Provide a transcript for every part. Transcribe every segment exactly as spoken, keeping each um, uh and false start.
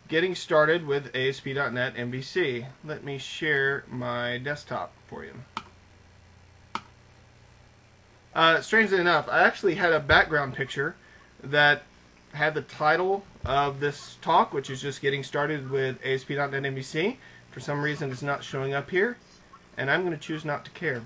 getting started with A S P dot net M V C. Let me share my desktop for you. Uh, strangely enough, I actually had a background picture that had the title of this talk, which is just getting started with A S P dot net M V C. For some reason it's not showing up here, and I'm going to choose not to care.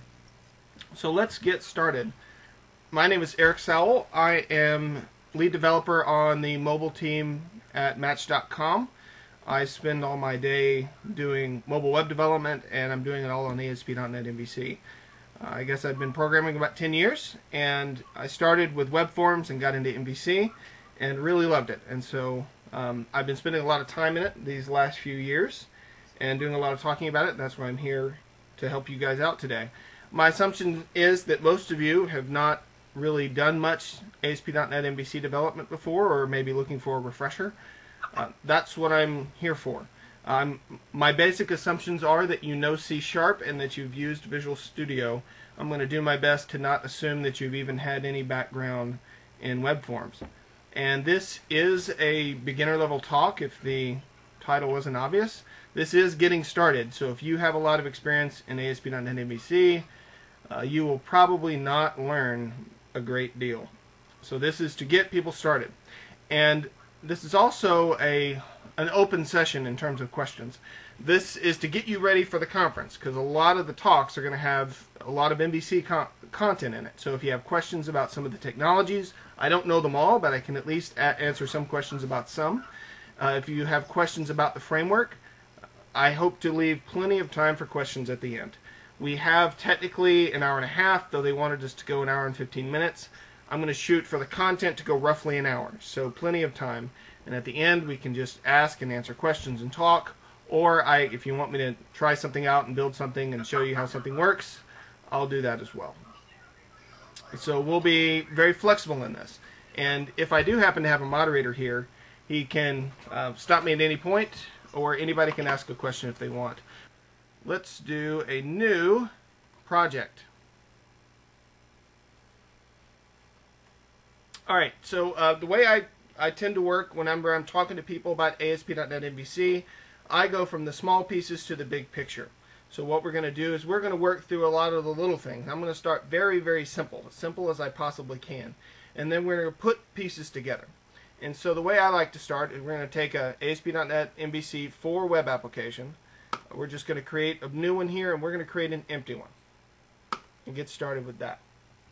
So let's get started. My name is Eric Sowell. I am lead developer on the mobile team at Match dot com. I spend all my day doing mobile web development, and I'm doing it all on A S P dot net M V C. Uh, I guess I've been programming about ten years, and I started with web forms and got into M V C and really loved it. And so um, I've been spending a lot of time in it these last few years and doing a lot of talking about it. That's why I'm here to help you guys out today. My assumption is that most of you have not really done much A S P dot net M V C development before, or maybe looking for a refresher. Uh, that's what I'm here for. Um, my basic assumptions are that you know C Sharp and that you've used Visual Studio. I'm going to do my best to not assume that you've even had any background in web forms. And this is a beginner level talk, if the title wasn't obvious. This is getting started, so if you have a lot of experience in A S P dot net M V C, uh, you will probably not learn a great deal. So this is to get people started. And this is also a an open session in terms of questions. This is to get you ready for the conference, because a lot of the talks are going to have a lot of M V C con content in it. So if you have questions about some of the technologies, I don't know them all, but I can at least answer some questions about some. Uh, if you have questions about the framework, I hope to leave plenty of time for questions at the end. We have technically an hour and a half, though they wanted us to go an hour and fifteen minutes. I'm going to shoot for the content to go roughly an hour, so plenty of time. And at the end, we can just ask and answer questions and talk. Or I, if you want me to try something out and build something and show you how something works, I'll do that as well. So we'll be very flexible in this. And if I do happen to have a moderator here, he can uh, stop me at any point, or anybody can ask a question if they want. Let's do a new project. Alright, so uh, the way I, I tend to work whenever I'm talking to people about A S P dot net M V C, I go from the small pieces to the big picture. So what we're going to do is we're going to work through a lot of the little things. I'm going to start very, very simple, as simple as I possibly can. And then we're going to put pieces together. And so the way I like to start is we're going to take a A S P dot net M V C for web application. We're just going to create a new one here, and we're going to create an empty one and get started with that.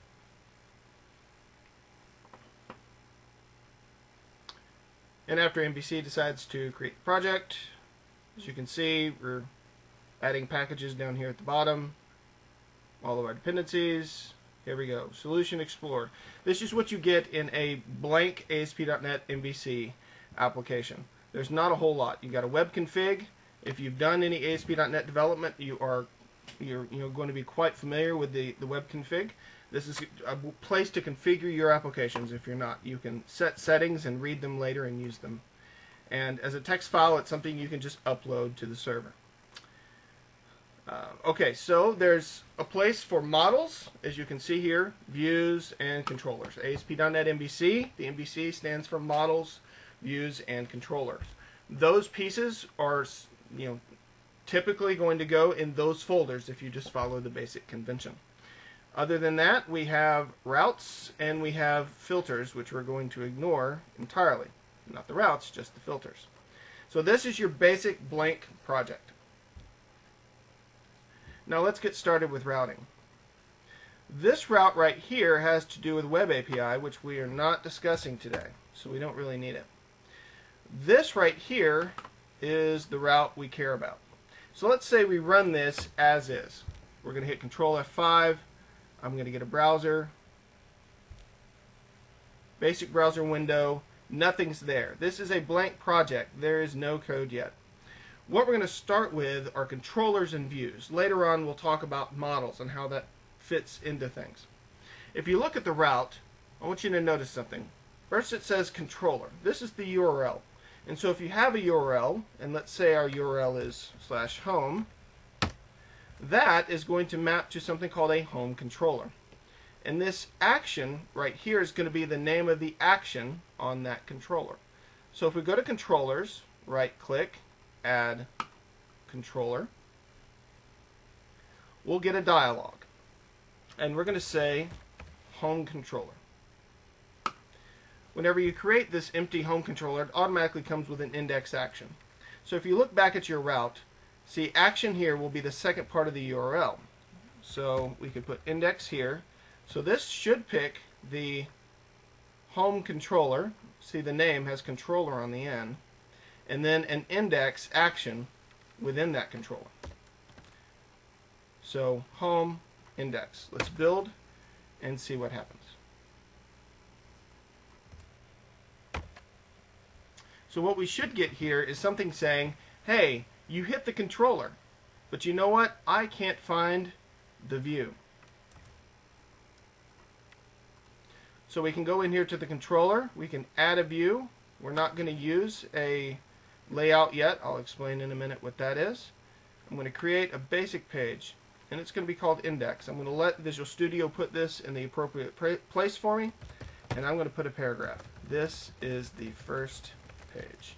And after M V C decides to create the project, as you can see, we're adding packages down here at the bottom, all of our dependencies. Here we go. Solution Explorer. This is what you get in a blank A S P dot net M V C application. There's not a whole lot. You've got a web config. If you've done any A S P dot net development, you are you're you know going to be quite familiar with the the web config. This is a place to configure your applications. If you're not, you can set settings and read them later and use them. And as a text file, it's something you can just upload to the server. Uh, okay, so there's a place for models, as you can see here, views and controllers. A S P dot net M V C, the M V C stands for models, views, and controllers. Those pieces are, you know, typically going to go in those folders if you just follow the basic convention. Other than that, we have routes and we have filters, which we're going to ignore entirely. Not the routes, just the filters. So this is your basic blank project. Now let's get started with routing. This route right here has to do with Web A P I, which we are not discussing today, so we don't really need it. This right here is the route we care about. So let's say we run this as is. We're going to hit Control F five. I'm going to get a browser, basic browser window, nothing's there. This is a blank project. There is no code yet. What we're going to start with are controllers and views. Later on we'll talk about models and how that fits into things. If you look at the route, I want you to notice something. First it says controller. This is the U R L. And so if you have a U R L, and let's say our U R L is slash home, that is going to map to something called a home controller. And this action right here is going to be the name of the action on that controller. So if we go to controllers, right click, add controller, we'll get a dialog. And we're going to say home controller. Whenever you create this empty home controller, it automatically comes with an index action. So if you look back at your route, see, action here will be the second part of the U R L. So we could put index here. So this should pick the home controller. See, the name has controller on the end. And then an index action within that controller. So home index. Let's build and see what happens. So what we should get here is something saying, hey, you hit the controller, but you know what? I can't find the view. So we can go in here to the controller, we can add a view. We're not going to use a layout yet. I'll explain in a minute what that is. I'm going to create a basic page, and it's going to be called index. I'm going to let Visual Studio put this in the appropriate place for me, and I'm going to put a paragraph. This is the first page.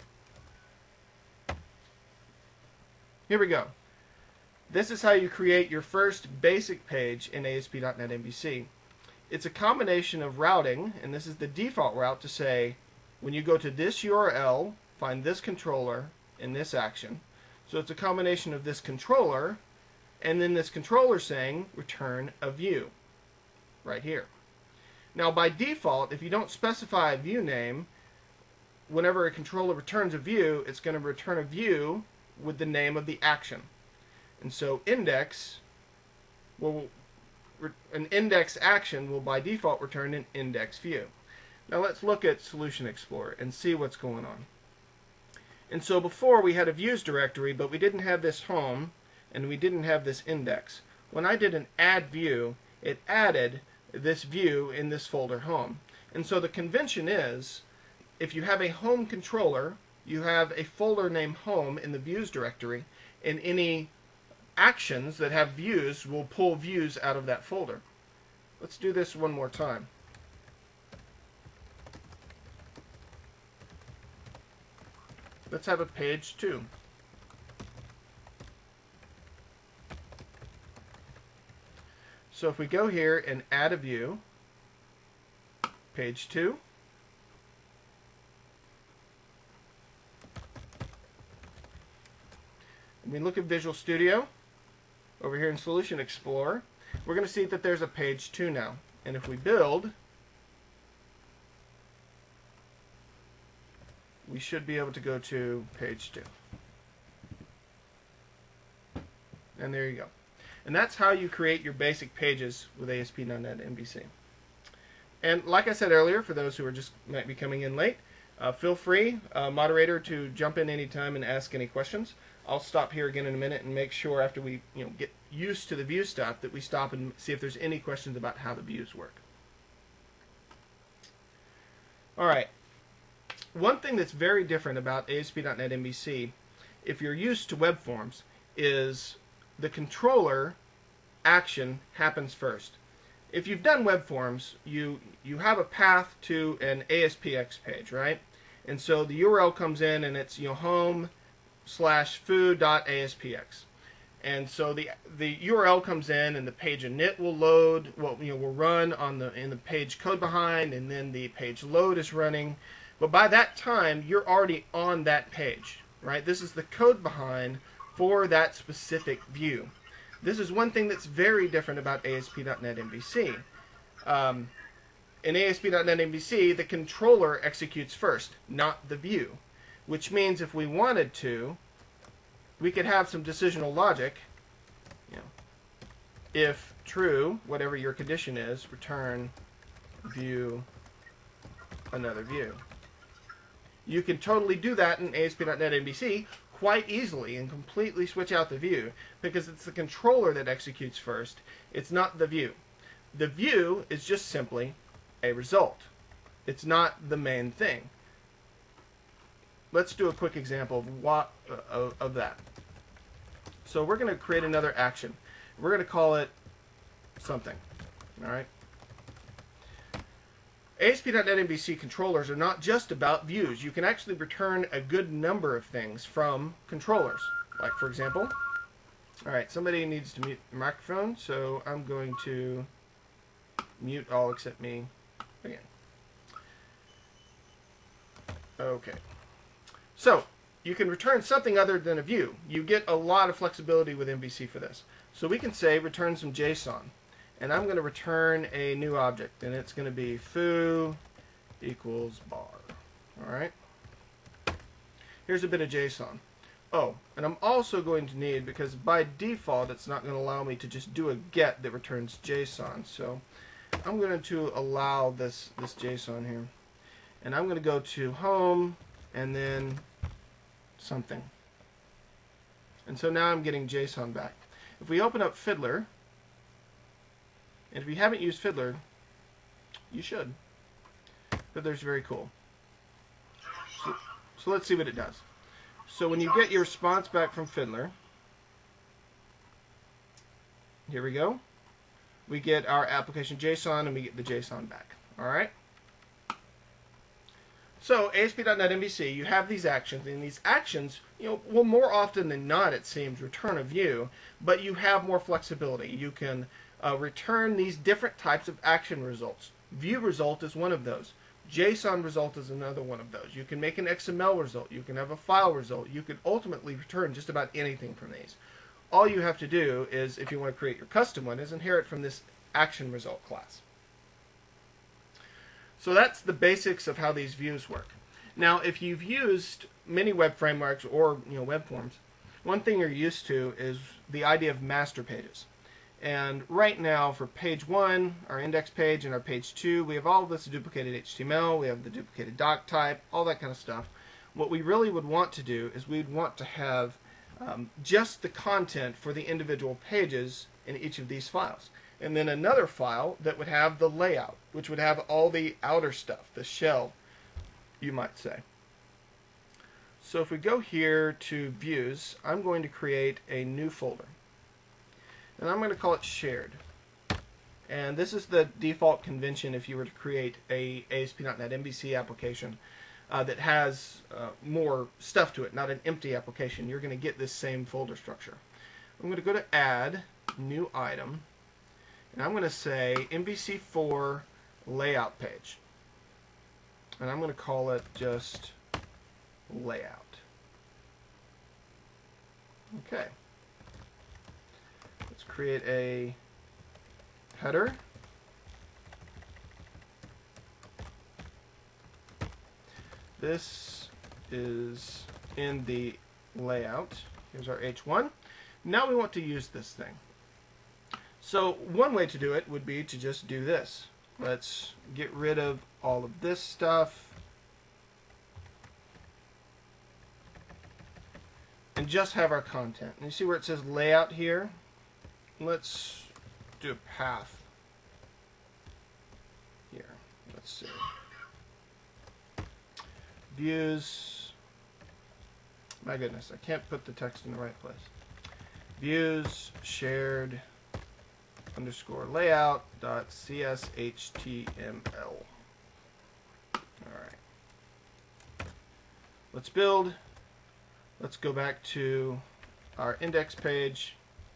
Here we go. This is how you create your first basic page in A S P dot net M V C. It's a combination of routing, and this is the default route to say, when you go to this U R L, find this controller and this action. So it's a combination of this controller and then this controller saying return a view right here. Now by default, if you don't specify a view name, whenever a controller returns a view, it's going to return a view with the name of the action. And so index will an index action will by default return an index view. Now let's look at Solution Explorer and see what's going on. And so before we had a views directory, but we didn't have this home and we didn't have this index. When I did an add view, it added this view in this folder home. And so the convention is, if you have a home controller, you have a folder named home in the views directory, and any actions that have views will pull views out of that folder. Let's do this one more time. Let's have a page two. So if we go here and add a view, page two, and we look at Visual Studio over here in Solution Explorer, we're going to see that there's a page two now. And if we build, we should be able to go to page two. And there you go. And that's how you create your basic pages with A S P dot net M V C. And like I said earlier, for those who are just might be coming in late, uh, feel free, uh, moderator, to jump in anytime and ask any questions. I'll stop here again in a minute and make sure after we you know get used to the view stuff that we stop and see if there's any questions about how the views work. All right. One thing that's very different about A S P dot net M V C, if you're used to web forms, is the controller action happens first. If you've done web forms, you you have a path to an A S P X page, right? And so the U R L comes in and it's you know home slash food dot A S P X. And so the the U R L comes in and the page init will load, well, you know, will run on the in the page code behind, and then the page load is running. But by that time, you're already on that page, right? This is the code behind for that specific view. This is one thing that's very different about A S P dot net M V C. Um, in A S P dot net M V C, the controller executes first, not the view. Which means if we wanted to, we could have some decisional logic. You know, if true, whatever your condition is, return view another view. You can totally do that in A S P dot net M V C quite easily and completely switch out the view, because it's the controller that executes first. It's not the view. The view is just simply a result. It's not the main thing. Let's do a quick example of what uh, of, of that. So we're going to create another action. We're going to call it something. All right. A S P dot net M V C controllers are not just about views. You can actually return a good number of things from controllers. Like, for example, all right, somebody needs to mute the microphone, so I'm going to mute all except me again. Okay. So, you can return something other than a view. You get a lot of flexibility with M V C for this. So we can say return some JSON. And I'm going to return a new object, and it's going to be foo equals bar. All right. Here's a bit of JSON. Oh, and I'm also going to need, because by default it's not going to allow me to just do a get that returns JSON. So I'm going to allow this this JSON here, and I'm going to go to home and then something. And so now I'm getting JSON back. If we open up Fiddler, and if you haven't used Fiddler, you should. Fiddler's very cool. So, so let's see what it does. So when you get your response back from Fiddler, here we go. We get our application JSON and we get the JSON back. All right. So A S P dot net M V C, you have these actions, and these actions, you know, will more often than not, it seems, return a view, but you have more flexibility. You can uh, return these different types of action results. View result is one of those. JSON result is another one of those. You can make an X M L result. You can have a file result. You can ultimately return just about anything from these. All you have to do is, if you want to create your custom one, is inherit from this action result class. So that's the basics of how these views work. Now, if you've used many web frameworks or you know web forms, one thing you're used to is the idea of master pages. And right now, for page one, our index page, and our page two, we have all this duplicated H T M L, we have the duplicated doc type, all that kind of stuff. What we really would want to do is we'd want to have um, just the content for the individual pages in each of these files. And then another file that would have the layout, which would have all the outer stuff, the shell, you might say. So if we go here to views, I'm going to create a new folder. And I'm going to call it shared. And this is the default convention if you were to create a A S P dot net M V C application uh, that has uh, more stuff to it, not an empty application. You're going to get this same folder structure. I'm going to go to add, new item, and I'm going to say M V C four layout page. And I'm going to call it just layout. Okay. Let's create a header. This is in the layout. Here's our H one. Now we want to use this thing. So one way to do it would be to just do this. Let's get rid of all of this stuff and just have our content. And you see where it says layout here? Let's do a path here. Let's see. Views. My goodness, I can't put the text in the right place. Views shared underscore layout dot C S H T M L. Alright. Let's build. Let's go back to our index page.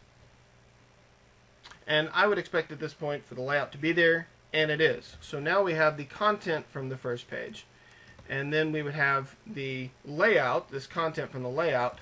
And I would expect at this point for the layout to be there, and it is. So now we have the content from the first page, and then we would have the layout, this content from the layout,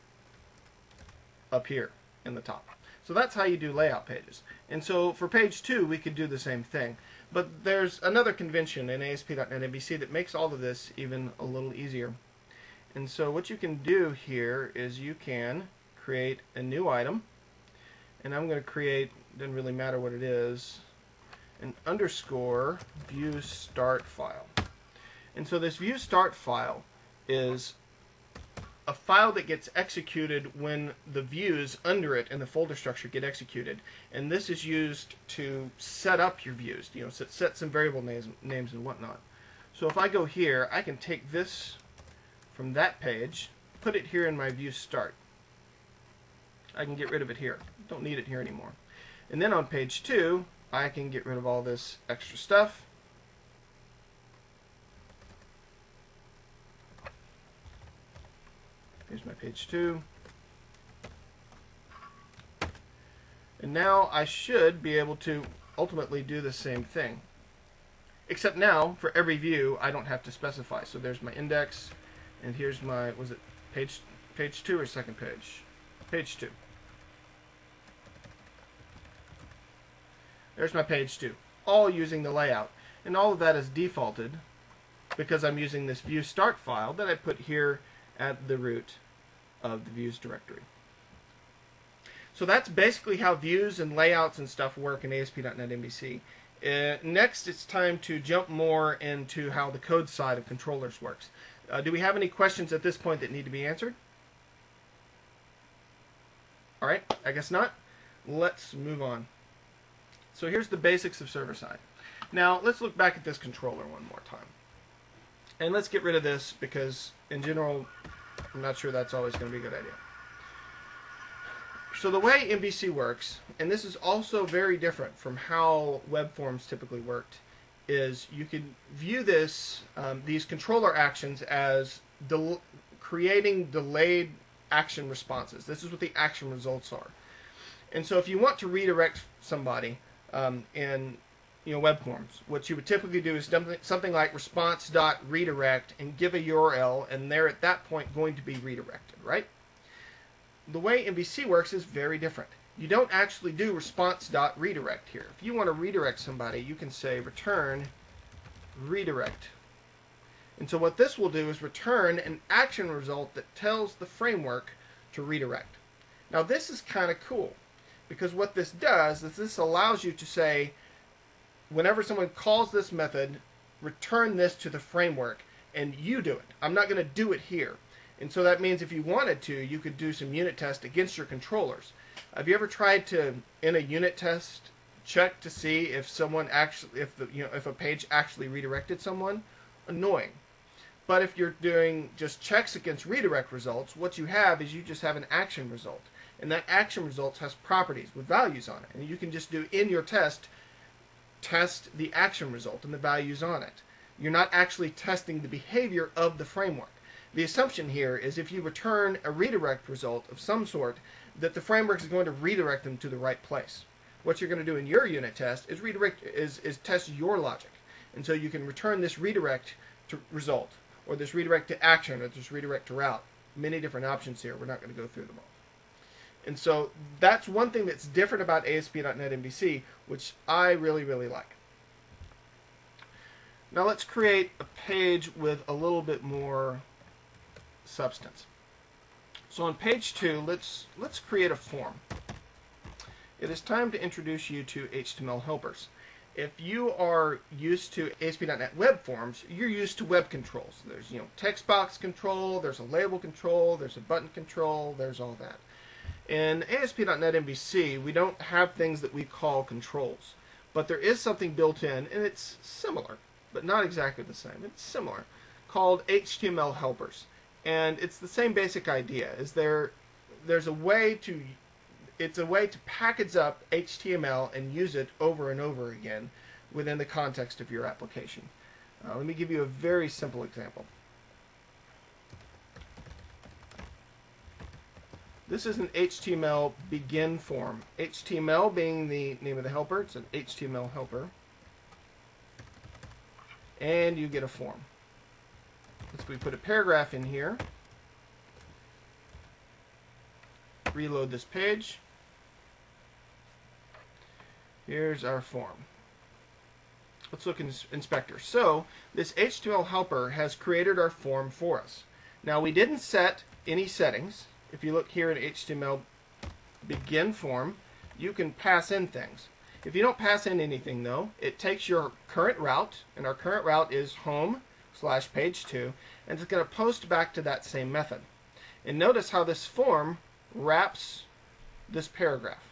up here in the top. So that's how you do layout pages. And so for page two, we could do the same thing. But there's another convention in A S P dot net M V C that makes all of this even a little easier. And so what you can do here is you can create a new item. And I'm going to create, doesn't really matter what it is, an underscore view start file. And so this view start file is a file that gets executed when the views under it in the folder structure get executed. And this is used to set up your views, you know, set, set some variable names, names and whatnot. So if I go here, I can take this from that page, put it here in my view start. I can get rid of it here. Don't need it here anymore. And then on page two, I can get rid of all this extra stuff. Here's my page two. And now I should be able to ultimately do the same thing. Except now, for every view, I don't have to specify. So there's my index, and here's my, was it page page two or second page? Page two. There's my page two, all using the layout. And all of that is defaulted because I'm using this view start file that I put here at the root of the views directory. So that's basically how views and layouts and stuff work in A S P dot net M V C. Uh, next, it's time to jump more into how the code side of controllers works. Uh, do we have any questions at this point that need to be answered? All right, I guess not. Let's move on. So here's the basics of server-side. Now, let's look back at this controller one more time. And let's get rid of this because, in general, I'm not sure that's always going to be a good idea. So the way M V C works, and this is also very different from how web forms typically worked, is you can view this, um, these controller actions as del creating delayed action responses. This is what the action results are. And so if you want to redirect somebody um, in you know, web forms, what you would typically do is something like response.redirect and give a U R L, and they're at that point going to be redirected, right? The way M V C works is very different. You don't actually do response.redirect here. If you want to redirect somebody, you can say return redirect. And so what this will do is return an action result that tells the framework to redirect. Now this is kind of cool because what this does is this allows you to say, whenever someone calls this method, return this to the framework, and you do it. I'm not going to do it here. And so that means if you wanted to, you could do some unit tests against your controllers. Have you ever tried to, in a unit test, check to see if someone actually, if the, you know, if a page actually redirected someone? Annoying. But if you're doing just checks against redirect results, what you have is you just have an action result, and that action result has properties with values on it, and you can just do in your test, test the action result and the values on it. You're not actually testing the behavior of the framework. The assumption here is if you return a redirect result of some sort, that the framework is going to redirect them to the right place. What you're going to do in your unit test is redirect is, is test your logic. And so you can return this redirect to result, or this redirect to action, or this redirect to route. Many different options here. We're not going to go through them all. And so that's one thing that's different about A S P dot net M V C, which I really, really like. Now let's create a page with a little bit more substance. So on page two, let's let's create a form. It is time to introduce you to H T M L helpers. If you are used to A S P dot net web forms, you're used to web controls. There's you know text box control, there's a label control, there's a button control, there's all that. In A S P dot net M V C, we don't have things that we call controls, but there is something built in, and it's similar, but not exactly the same. It's similar, called H T M L helpers. And it's the same basic idea. Is there there's a way to it's a way to package up H T M L and use it over and over again within the context of your application. Uh, let me give you a very simple example. This is an H T M L begin form. H T M L being the name of the helper. It's an H T M L helper. And you get a form. Let's we put a paragraph in here. Reload this page. Here's our form. Let's look in Inspector. So this H T M L helper has created our form for us. Now we didn't set any settings. If you look here in H T M L begin form, you can pass in things. If you don't pass in anything though, it takes your current route, and our current route is home slash page two, and it's going to post back to that same method. And notice how this form wraps this paragraph.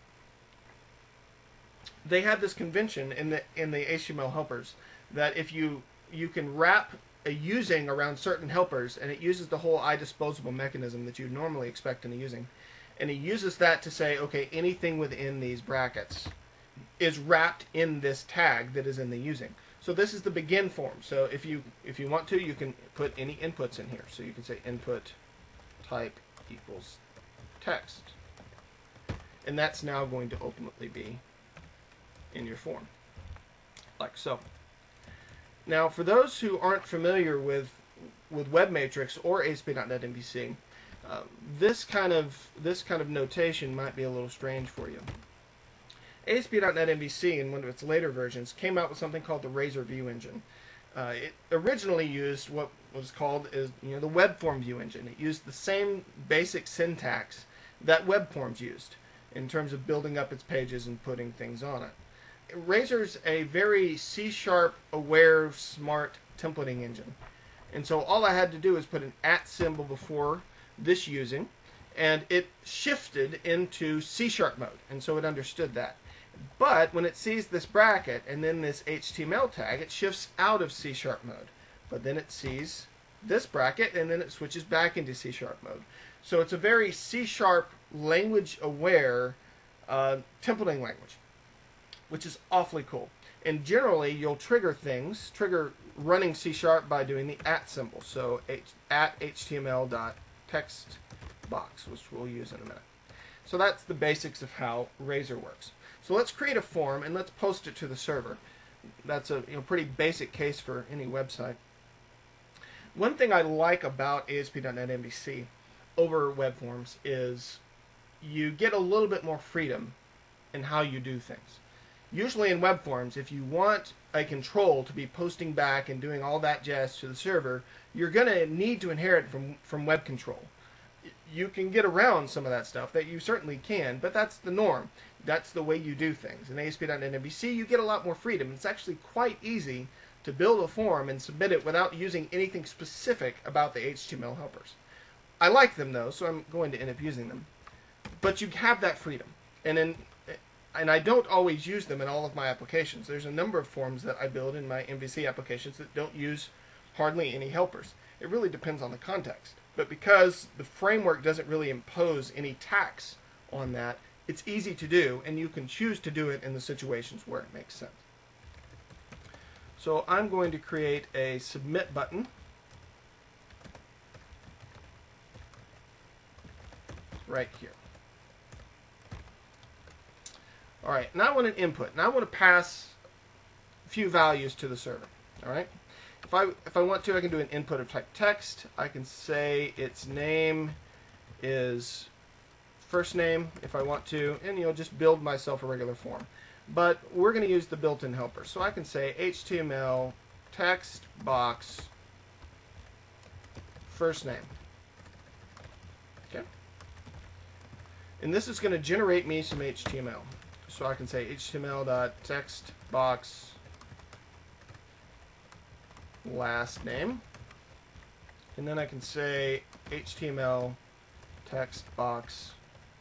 They have this convention in the in the H T M L helpers that if you you can wrap a using around certain helpers, and it uses the whole iDisposable mechanism that you normally expect in a using, and it uses that to say, okay, anything within these brackets is wrapped in this tag that is in the using. So this is the begin form. So if you if you want to, you can put any inputs in here. So you can say input type equals text. And that's now going to ultimately be in your form, like so. Now, for those who aren't familiar with with WebMatrix or A S P dot net M V C, uh, this kind of this kind of notation might be a little strange for you. A S P dot net M V C, in one of its later versions, came out with something called the Razor View Engine. Uh, it originally used what was called is you know the web form view engine. It used the same basic syntax that web forms used in terms of building up its pages and putting things on it. Razor's a very C sharp aware, smart templating engine. And so all I had to do is put an at symbol before this using, and it shifted into C sharp mode. And so it understood that. But when it sees this bracket and then this H T M L tag, it shifts out of C sharp mode. But then it sees this bracket and then it switches back into C sharp mode. So it's a very C sharp language aware uh, templating language, which is awfully cool. And generally, you'll trigger things, trigger running C sharp by doing the at symbol. So H, at H T M L dot text box, which we'll use in a minute. So that's the basics of how Razor works. So let's create a form and let's post it to the server. That's a you know, pretty basic case for any website. One thing I like about A S P dot net M V C over web forms is you get a little bit more freedom in how you do things. Usually in web forms, if you want a control to be posting back and doing all that jazz to the server, you're going to need to inherit from, from web control. You can get around some of that stuff, that you certainly can, but that's the norm. That's the way you do things. In A S P dot net M V C, you get a lot more freedom. It's actually quite easy to build a form and submit it without using anything specific about the H T M L helpers. I like them, though, so I'm going to end up using them. But you have that freedom. And in And I don't always use them in all of my applications. There's a number of forms that I build in my M V C applications that don't use hardly any helpers. It really depends on the context. But because the framework doesn't really impose any tax on that, it's easy to do, and you can choose to do it in the situations where it makes sense. So I'm going to create a submit button. Right here. All right, now I want an input. Now I want to pass a few values to the server. All right, if I if I want to, I can do an input of type text. I can say its name is first name if I want to, and you know just build myself a regular form. But we're going to use the built-in helper, so I can say H T M L text box first name. Okay, and this is going to generate me some H T M L. So I can say H T M L dot text box last name, and then I can say H T M L text box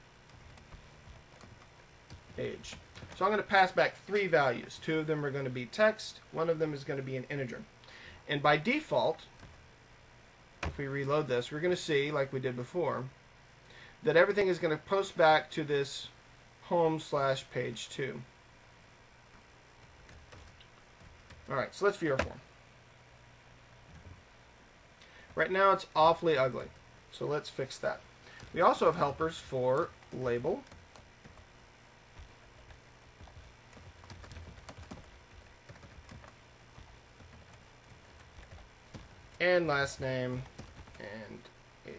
age. So I'm going to pass back three values. Two of them are going to be text. One of them is going to be an integer. And by default, if we reload this, we're going to see, like we did before, that everything is going to post back to this home slash page two. Alright, so let's view our form. Right now it's awfully ugly, so let's fix that. We also have helpers for label, and last name, and age.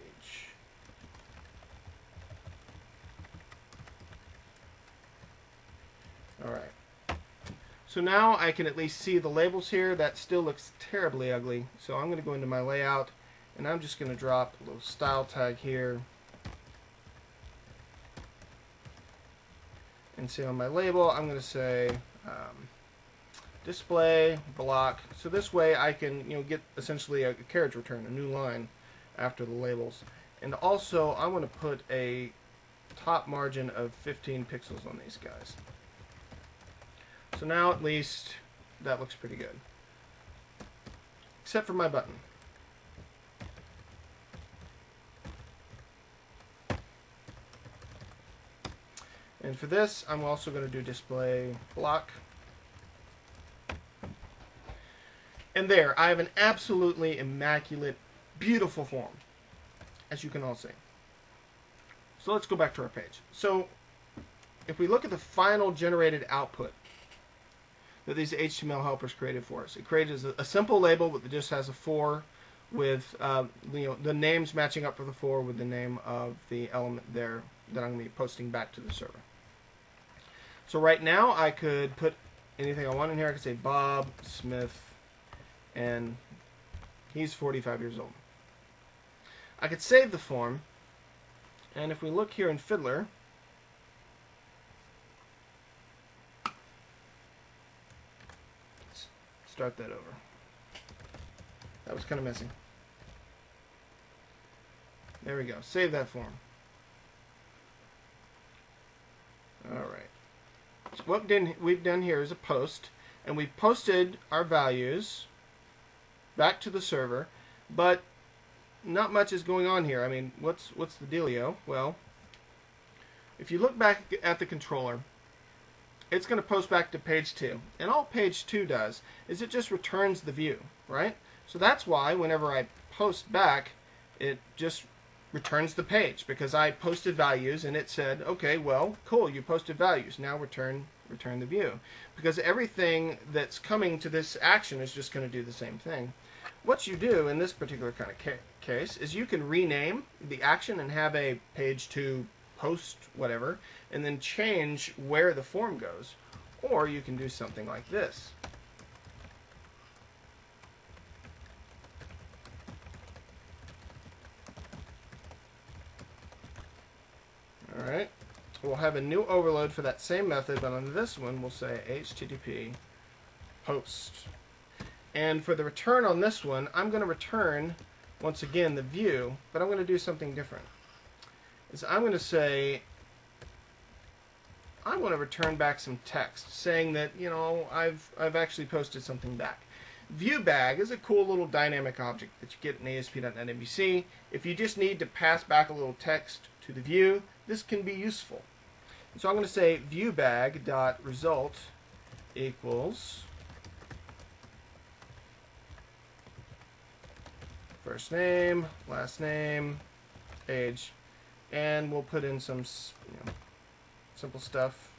Alright. So now I can at least see the labels here. That still looks terribly ugly. So I'm going to go into my layout, and I'm just going to drop a little style tag here. And say on my label, I'm going to say um, display block. So this way I can you know get essentially a carriage return, a new line after the labels. And also I want to put a top margin of fifteen pixels on these guys. So now at least that looks pretty good. Except for my button. And for this, I'm also going to do display block. And there, I have an absolutely immaculate, beautiful form. as you can all see. So let's go back to our page. So if we look at the final generated output that these H T M L helpers created for us, it created a, a simple label that just has a for with uh, you know, the names matching up for the for with the name of the element there that I'm going to be posting back to the server. So right now I could put anything I want in here. I could say Bob Smith, and he's forty-five years old. I could save the form, and if we look here in Fiddler, let's start that over. That was kind of messy. There we go. Save that form. Alright. So what we've done here is a post, and we've posted our values back to the server, but not much is going on here. I mean, what's what's the dealio? Well, if you look back at the controller, it's going to post back to page two, and all page two does is it just returns the view, right? So that's why whenever I post back, it just returns the page, because I posted values and it said, okay, well, cool, you posted values, now return return the view, because everything that's coming to this action is just going to do the same thing. What you do in this particular kind of ca case is you can rename the action and have a page two post whatever, and then change where the form goes, or you can do something like this. Alright, we'll have a new overload for that same method, but on this one we'll say H T T P post. And for the return on this one, I'm going to return, once again, the view, but I'm going to do something different. Is I'm going to say, I want to return back some text, saying that, you know, I've, I've actually posted something back. ViewBag is a cool little dynamic object that you get in A S P dot net M V C. If you just need to pass back a little text to the view, this can be useful. So I'm going to say ViewBag.result equals first name, last name, age, and we'll put in some you know, simple stuff.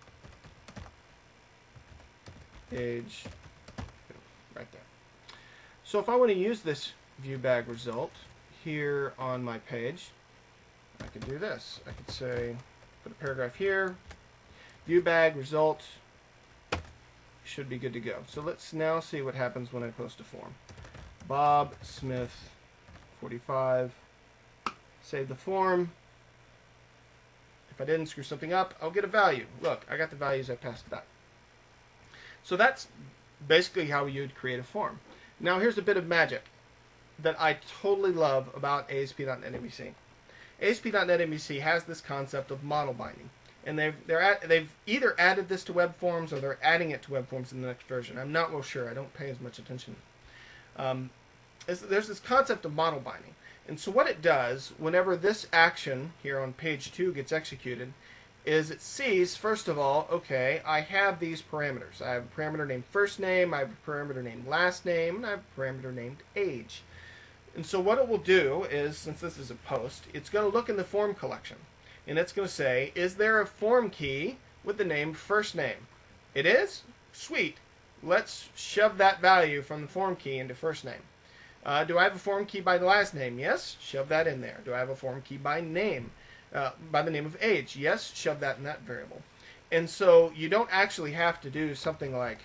Age, right there. So if I want to use this ViewBag result here on my page, I could do this. I could say, put a paragraph here, ViewBag result, should be good to go. So let's now see what happens when I post a form. Bob Smith, forty-five, save the form. If I didn't screw something up, I'll get a value. Look, I got the values I passed back. So that's basically how you'd create a form. Now here's a bit of magic that I totally love about A S P dot net M V C. A S P dot net M V C has this concept of model binding, and they've they're at, they've either added this to web forms or they're adding it to web forms in the next version. I'm not real sure. I don't pay as much attention. Um, there's this concept of model binding, and so what it does whenever this action here on page two gets executed is it sees, first of all, okay, I have these parameters. I have a parameter named first name, I have a parameter named last name, and I have a parameter named age. And so what it will do is, since this is a post, it's going to look in the form collection. And it's going to say, is there a form key with the name first name? It is? Sweet. Let's shove that value from the form key into first name. Uh, do I have a form key by the last name? Yes. Shove that in there. Do I have a form key by name? Uh, by the name of age? Yes. Shove that in that variable. And so you don't actually have to do something like,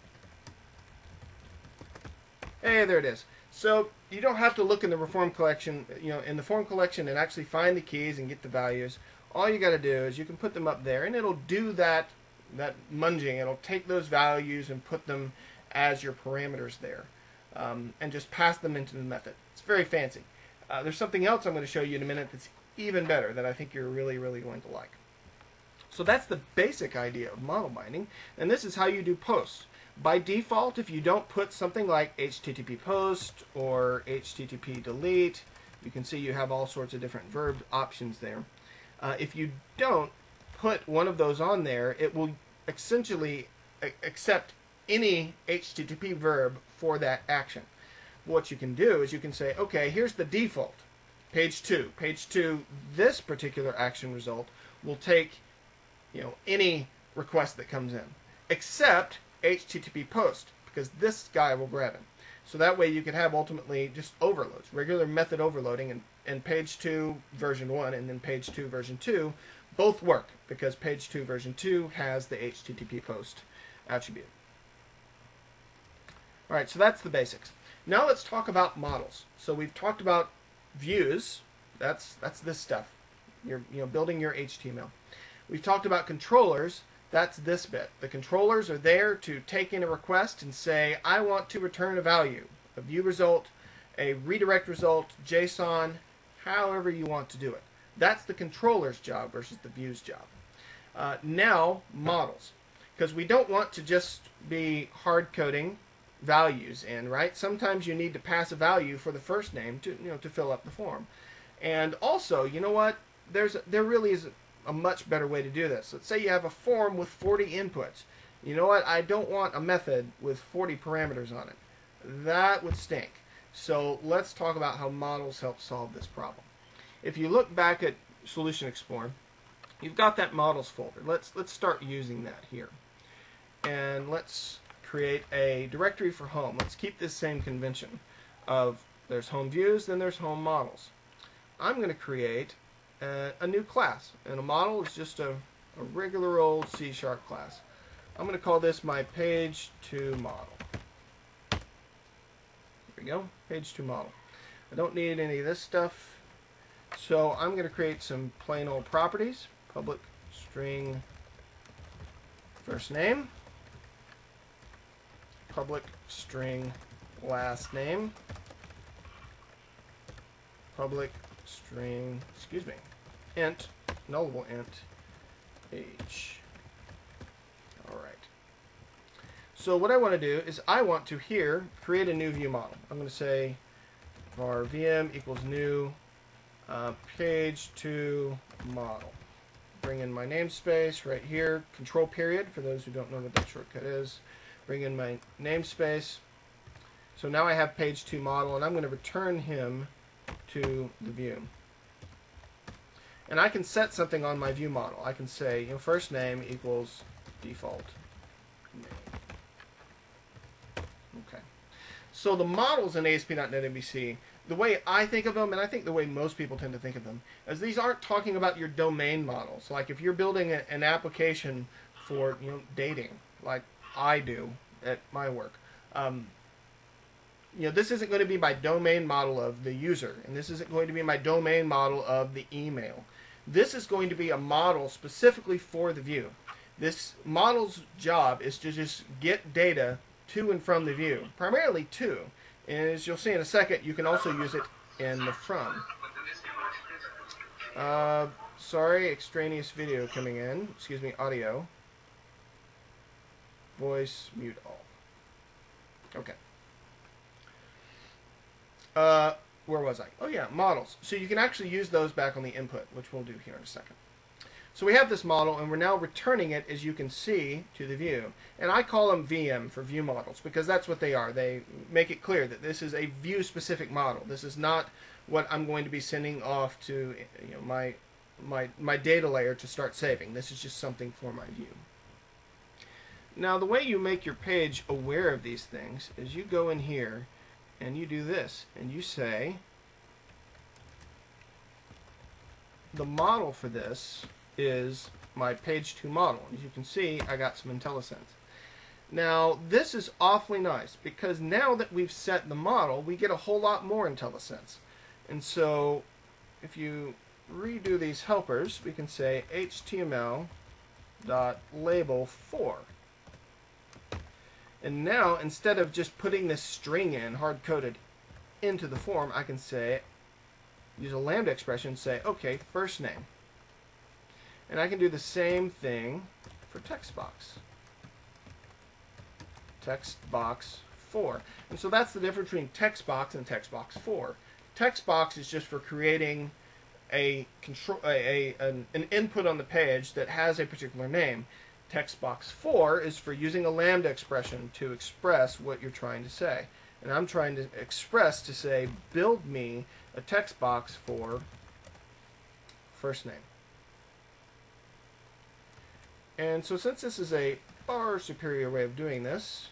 hey, there it is. So you don't have to look in the form collection, you know, in the form collection and actually find the keys and get the values. All you got to do is you can put them up there, and it'll do that that munging. It'll take those values and put them as your parameters there, um, and just pass them into the method. It's very fancy. Uh, there's something else I'm going to show you in a minute that's even better that I think you're really, really going to like. So that's the basic idea of model binding, and this is how you do posts. By default, if you don't put something like H T T P post or H T T P delete, you can see you have all sorts of different verb options there. Uh, if you don't put one of those on there, it will essentially accept any H T T P verb for that action. What you can do is you can say, okay, here's the default. page two. Page two, this particular action result will take, you know, any request that comes in, except H T T P post, because this guy will grab it. So that way you can have ultimately just overloads, regular method overloading, and, and page two version one and then page two version two both work, because page two version two has the H T T P post attribute. All right, so that's the basics. Now let's talk about models. So we've talked about views. That's that's this stuff. You're you know building your H T M L. We've talked about controllers. That's this bit. The controllers are there to take in a request and say, I want to return a value, a view result, a redirect result, JSON, however you want to do it. That's the controller's job versus the view's job. Uh, now, models. Because we don't want to just be hard coding values in, right? Sometimes you need to pass a value for the first name to, you know, to fill up the form. And also, you know what? There's there really is a much better way to do this. Let's say you have a form with forty inputs. You know what? I don't want a method with forty parameters on it. That would stink. So let's talk about how models help solve this problem. If you look back at Solution Explorer, you've got that models folder. Let's let's start using that here. And let's create a directory for home. Let's keep this same convention of there's home views, then there's home models. I'm going to create a, a new class, and a model is just a, a regular old C sharp class. I'm going to call this my page two model. There we go, page two model. I don't need any of this stuff, so I'm going to create some plain old properties. Public string first name, public string last name, public string, excuse me, int, nullable int, age. Alright. So what I want to do is I want to here create a new view model. I'm going to say var vm equals new uh, page two model. Bring in my namespace right here, control period, for those who don't know what that shortcut is. Bring in my namespace. So now I have page two model, and I'm going to return him to the view. And I can set something on my view model. I can say, you know, first name equals default name. Okay. So the models in A S P dot net M V C, the way I think of them, and I think the way most people tend to think of them, is these aren't talking about your domain models. Like if you're building a, an application for, you know, dating, like I do at my work. Um, you know, this isn't going to be my domain model of the user, and this isn't going to be my domain model of the email. This is going to be a model specifically for the view. This model's job is to just get data to and from the view, primarily to. And as you'll see in a second, you can also use it in the from. Uh, sorry, extraneous video coming in. Excuse me, audio. Voice, mute all. Okay. Uh, where was I? Oh yeah, models. So you can actually use those back on the input, which we'll do here in a second. So we have this model, and we're now returning it, as you can see, to the view. And I call them V M for view models, because that's what they are. They make it clear that this is a view-specific model. This is not what I'm going to be sending off to, you know, my my my data layer to start saving. This is just something for my view. Now, the way you make your page aware of these things is you go in here and you do this, and you say the model for this is my page two model. As you can see, I got some IntelliSense. Now, this is awfully nice, because now that we've set the model, we get a whole lot more IntelliSense. And so, if you redo these helpers, we can say H T M L dot label for. And now, instead of just putting this string in, hard-coded, into the form, I can say, use a lambda expression and say, okay, first name. And I can do the same thing for text box. Text box for. And so that's the difference between text box and text box for. Text box is just for creating a control, a, a an, an input on the page that has a particular name. Text box for is for using a lambda expression to express what you're trying to say. and I'm trying to express to say, build me a text box for first name. And so since this is a far superior way of doing this,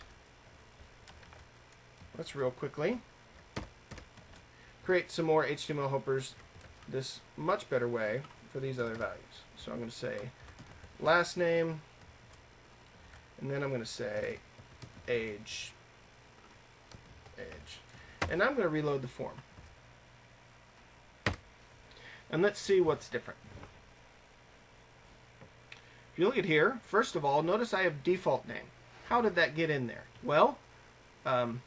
let's real quickly create some more H T M L helpers this much better way for these other values. So I'm going to say last name, and then I'm going to say age. Age. And I'm going to reload the form. And let's see what's different. If you look at here, first of all, notice I have default name. How did that get in there? Well, um,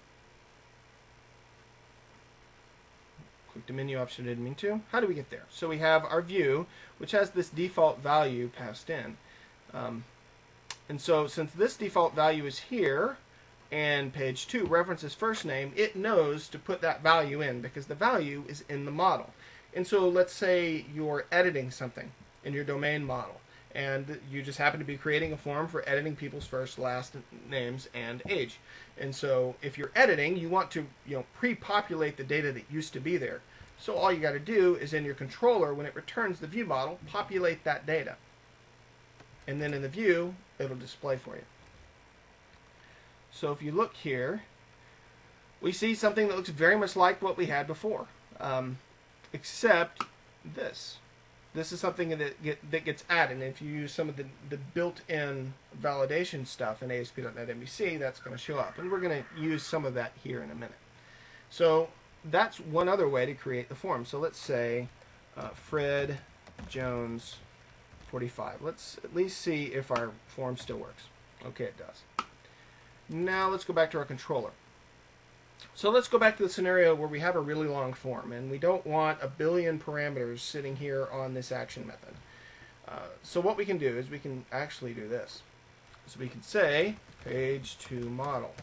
click the menu option, didn't mean to. How do we get there? So we have our view, which has this default value passed in. Um, and so since this default value is here, and page two references first name, it knows to put that value in because the value is in the model. And so let's say you're editing something in your domain model, and you just happen to be creating a form for editing people's first, last names and age. And so if you're editing, you want to you know pre-populate the data that used to be there. So all you got to do is in your controller, when it returns the view model, populate that data. And then in the view, it'll display for you. So if you look here, we see something that looks very much like what we had before, um, except this. This is something that, get, that gets added. And if you use some of the, the built-in validation stuff in A S P dot net M V C, that's going to show up. And we're going to use some of that here in a minute. So that's one other way to create the form. So let's say uh, Fred Jones forty-five. Let's at least see if our form still works. Okay, it does. Now let's go back to our controller. So let's go back to the scenario where we have a really long form and we don't want a billion parameters sitting here on this action method. Uh, so what we can do is we can actually do this. So we can say page two model.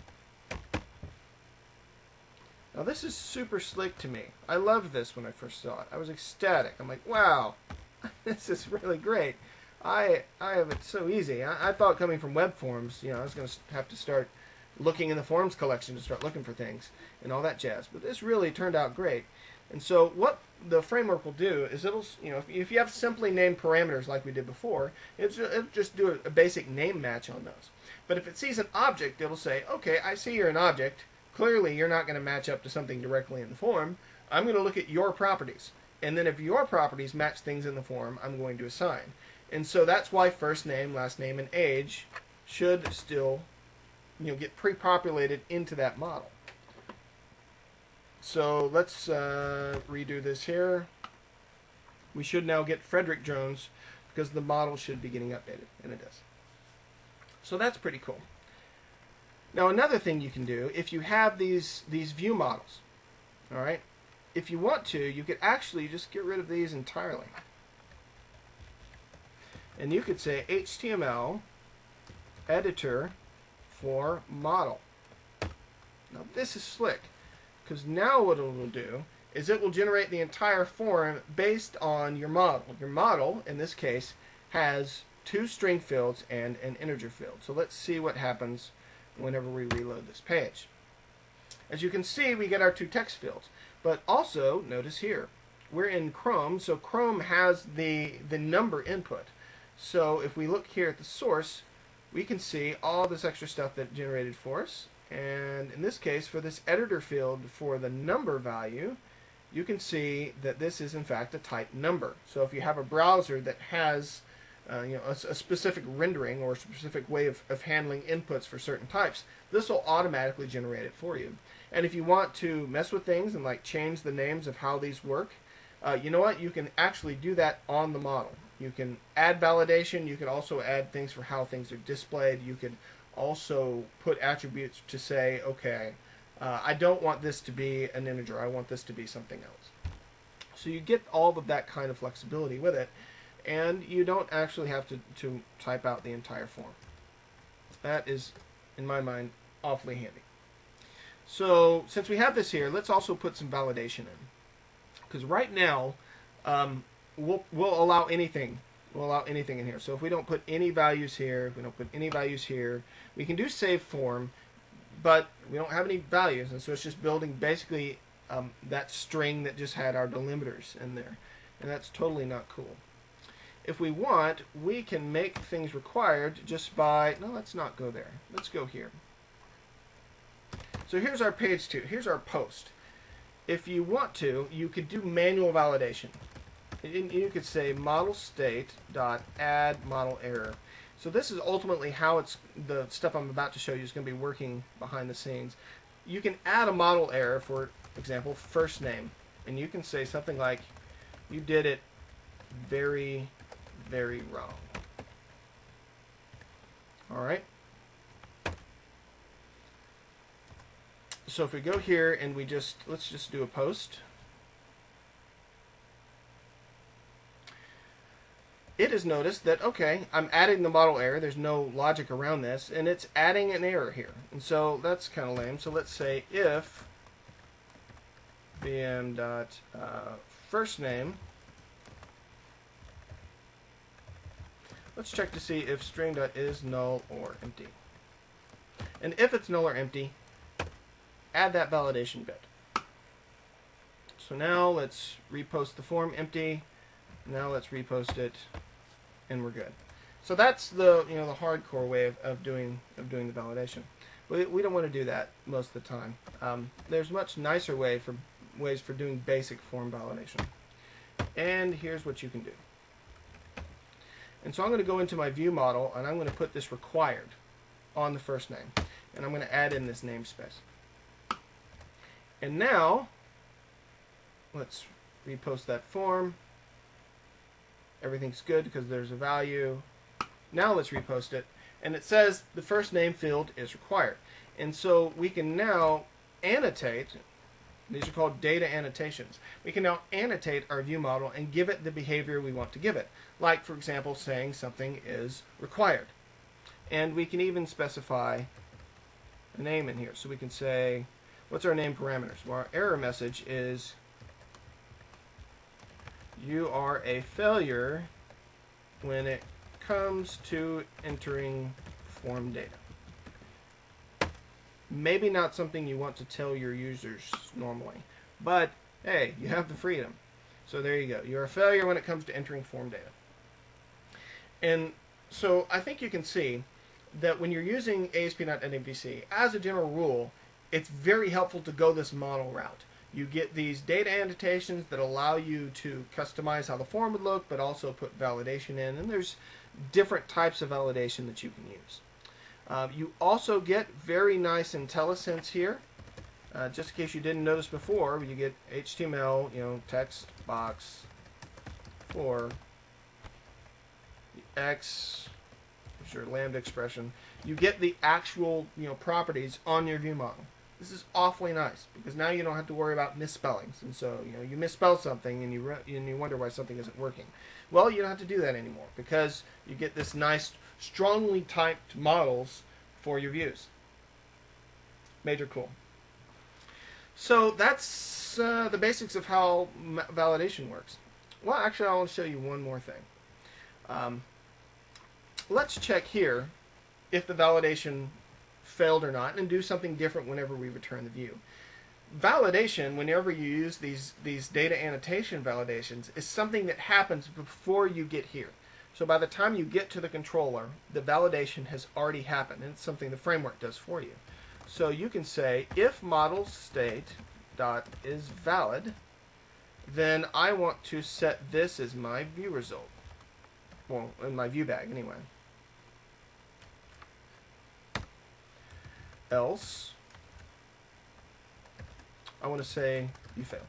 Now this is super slick to me. I loved this when I first saw it. I was ecstatic. I'm like, wow, this is really great. I I have it so easy. I, I thought coming from web forms, you know, I was going to have to start looking in the forms collection to start looking for things and all that jazz. But this really turned out great. And so what the framework will do is it'll, you know, if, if you have simply named parameters like we did before, it'll, it'll just do a, a basic name match on those. But if it sees an object, it'll say, okay, I see you're an object. Clearly, you're not going to match up to something directly in the form. I'm going to look at your properties. And then if your properties match things in the form, I'm going to assign. And so that's why first name, last name, and age should still, you know, get pre-populated into that model. So let's uh, redo this here. We should now get Frederick Jones because the model should be getting updated, and it is. So that's pretty cool. Now another thing you can do, if you have these these view models, all right, if you want to, you could actually just get rid of these entirely. And you could say H T M L editor for model. Now this is slick, because now what it will do is it will generate the entire form based on your model. Your model, in this case, has two string fields and an integer field. So let's see what happens whenever we reload this page. As you can see, we get our two text fields. But also, notice here, we're in Chrome, so Chrome has the, the number input. So if we look here at the source, we can see all this extra stuff that it generated for us. And in this case, for this editor field for the number value, you can see that this is in fact a type number. So if you have a browser that has uh, you know, a, a specific rendering or a specific way of, of handling inputs for certain types, this will automatically generate it for you. And if you want to mess with things and like change the names of how these work, uh, you know what? You can actually do that on the model. You can add validation. You can also add things for how things are displayed. You could also put attributes to say, okay, uh, I don't want this to be an integer. I want this to be something else. So you get all of that kind of flexibility with it, and you don't actually have to, to type out the entire form. That is, in my mind, awfully handy. So since we have this here, let's also put some validation in. Because right now, um, we'll, we'll allow anything. We'll allow anything in here. So if we don't put any values here, if we don't put any values here, we can do save form. but we don't have any values, and so it's just building basically um, that string that just had our delimiters in there, and that's totally not cool. If we want, we can make things required just by, no, let's not go there. Let's go here. So here's our page two. Here's our post. If you want to, you could do manual validation. You could say model state dot add model error. So this is ultimately how it's the stuff I'm about to show you is going to be working behind the scenes. You can add a model error, for example, first name, and you can say something like, you did it very, very wrong. All right. So if we go here and we just, let's just do a post. It has noticed that, okay, I'm adding the model error. There's no logic around this, and it's adding an error here. And so that's kind of lame. So let's say if vm dot uh, first name. Let's check to see if string dot is null or empty. And if it's null or empty, add that validation bit. So now let's repost the form empty. Now let's repost it, and we're good. So that's the you know the hardcore way of, of doing of doing the validation. We, we don't want to do that most of the time. Um, there's much nicer way for ways for doing basic form validation. And here's what you can do. And so I'm going to go into my view model, and I'm going to put this required on the first name, and I'm going to add in this namespace. And now let's repost that form. Everything's good because there's a value. Now let's repost it, and it says the first name field is required. And so we can now annotate. These are called data annotations. We can now annotate our view model and give it the behavior we want to give it. Like, for example, saying something is required. And we can even specify a name in here. So we can say, what's our name parameters? Well, our error message is, you are a failure when it comes to entering form data. Maybe not something you want to tell your users normally, but hey, you have the freedom. So there you go. You're a failure when it comes to entering form data. And so I think you can see that when you're using A S P dot N M V C, as a general rule, it's very helpful to go this model route. You get these data annotations that allow you to customize how the form would look, but also put validation in, and there's different types of validation that you can use. Uh, you also get very nice IntelliSense here. Uh, just in case you didn't notice before, you get H T M L, you know, text box for X, here's your lambda expression. You get the actual, you know, properties on your view model. This is awfully nice because now you don't have to worry about misspellings. And so, you know, you misspell something and you re and you wonder why something isn't working. Well, you don't have to do that anymore because you get this nice, strongly typed models for your views. Major cool. So that's uh, the basics of how validation works. Well, actually, I want to show you one more thing. Um, let's check here if the validation failed or not, and do something different whenever we return the view. Validation, whenever you use these these data annotation validations, is something that happens before you get here. So by the time you get to the controller, the validation has already happened, and it's something the framework does for you. So you can say, if model state dot is valid, then I want to set this as my view result. Well, in my view bag anyway. Else, I want to say you failed.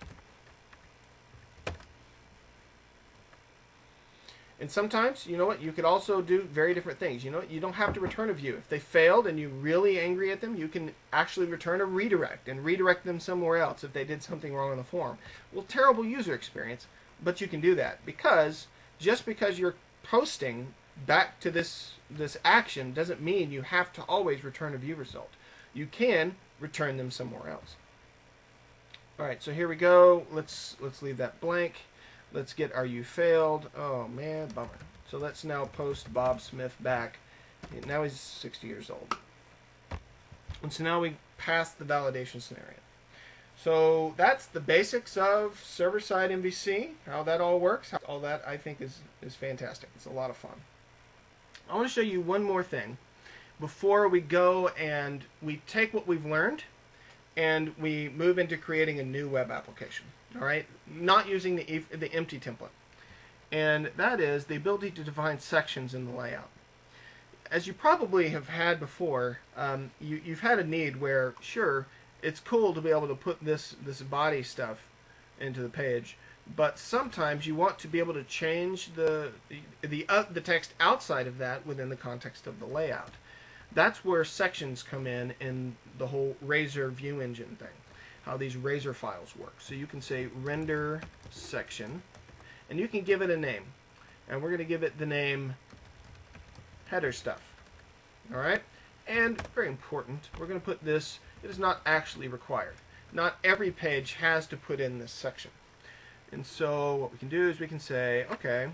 And sometimes, you know what, you could also do very different things. You know what, you don't have to return a view. If they failed and you're really angry at them, you can actually return a redirect and redirect them somewhere else if they did something wrong in the form. Well, terrible user experience, but you can do that because just because you're posting back to this this action doesn't mean you have to always return a view result. You can return them somewhere else. All right, so here we go. Let's let's leave that blank. Let's get our you failed. Oh man, bummer. So let's now post Bob Smith back. Now he's sixty years old. And so now we pass the validation scenario. So that's the basics of server-side M V C, how that all works. All that I think is, is fantastic. It's a lot of fun. I want to show you one more thing before we go and we take what we've learned and we move into creating a new web application. All right, not using the, the empty template. And that is the ability to define sections in the layout. As you probably have had before, um, you, you've had a need where, sure, it's cool to be able to put this, this body stuff into the page, but sometimes you want to be able to change the, the, the, uh, the text outside of that within the context of the layout. That's where sections come in in the whole Razor view engine thing, how these Razor files work. So you can say render section, and you can give it a name. And we're going to give it the name header stuff. All right? And very important, we're going to put this, it is not actually required. Not every page has to put in this section. And so what we can do is we can say, okay,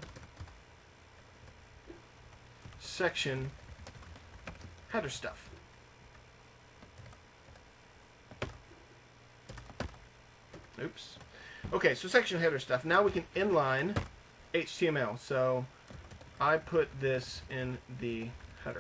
section header stuff. Oops. Okay, so section header stuff. Now we can inline H T M L. So I put this in the header.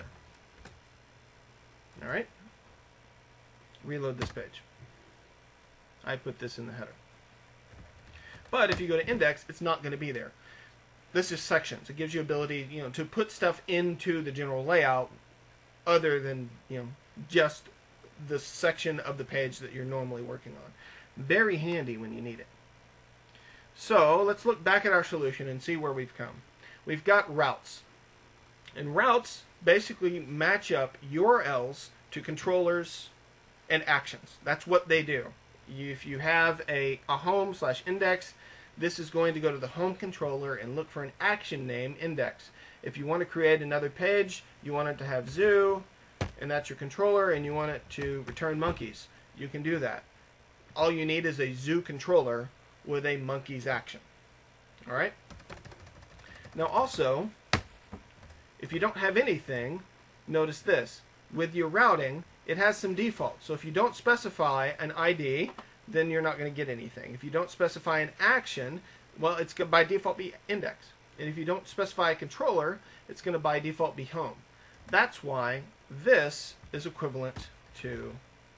All right. Reload this page. I put this in the header. But if you go to index, it's not going to be there. This is sections. It gives you ability, you know, to put stuff into the general layout other than, you know, just the section of the page that you're normally working on. Very handy when you need it. So let's look back at our solution and see where we've come. We've got routes. And routes basically match up U R Ls to controllers and actions. That's what they do. You, if you have a, a home slash index, this is going to go to the home controller and look for an action name index. If you want to create another page, you want it to have zoo, and that's your controller, and you want it to return monkeys. You can do that. All you need is a zoo controller with a monkeys action. All right? Now also, if you don't have anything, notice this. With your routing, it has some defaults. So if you don't specify an I D, then you're not going to get anything. If you don't specify an action, well, it's going to by default be index. And if you don't specify a controller, it's going to by default be home. That's why this is equivalent to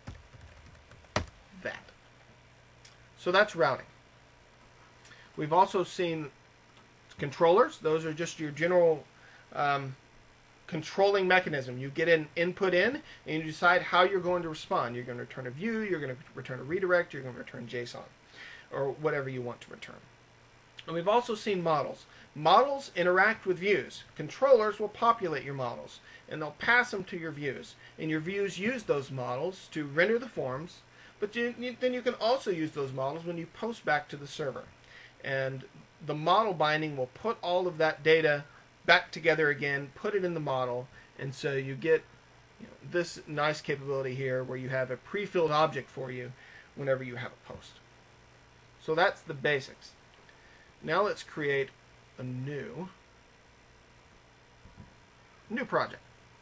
that. So that's routing. We've also seen controllers. Those are just your general um, controlling mechanism. You get an input in, and you decide how you're going to respond. You're going to return a view, you're going to return a redirect, you're going to return JSON, or whatever you want to return. And we've also seen models. Models interact with views. Controllers will populate your models, and they'll pass them to your views. And your views use those models to render the forms, but you, you, then you can also use those models when you post back to the server. And the model binding will put all of that data back together again, put it in the model, and so you get you know, this nice capability here where you have a pre-filled object for you whenever you have a post. So that's the basics. Now let's create a new new project.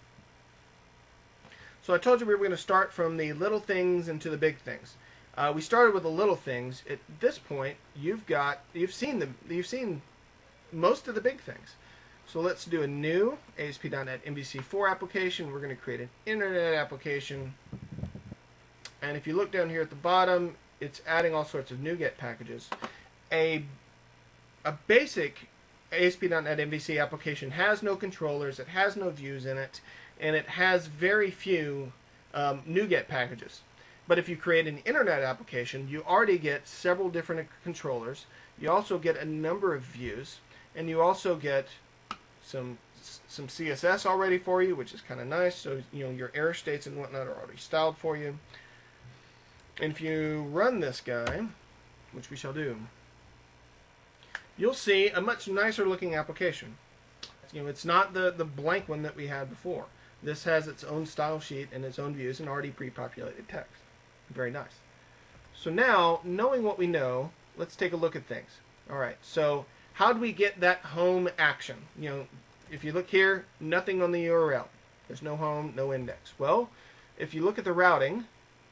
So I told you we were going to start from the little things into the big things. Uh, we started with the little things. At this point, you've got you've seen the you've seen most of the big things. So let's do a new A S P dot net M V C four application. We're going to create an internet application. And if you look down here at the bottom, it's adding all sorts of NuGet packages. A, a basic A S P dot net M V C application has no controllers, it has no views in it, and it has very few um, NuGet packages. But if you create an internet application, you already get several different controllers. You also get a number of views, and you also get some some C S S already for you, which is kind of nice. So you know your error states and whatnot are already styled for you. And if you run this guy, which we shall do, you'll see a much nicer looking application. You know, it's not the the blank one that we had before. This has its own style sheet and its own views and already pre-populated text. Very nice. So now, knowing what we know, let's take a look at things. All right. So how do we get that home action? You know, if you look here, nothing on the U R L. There's no home, no index. Well, if you look at the routing,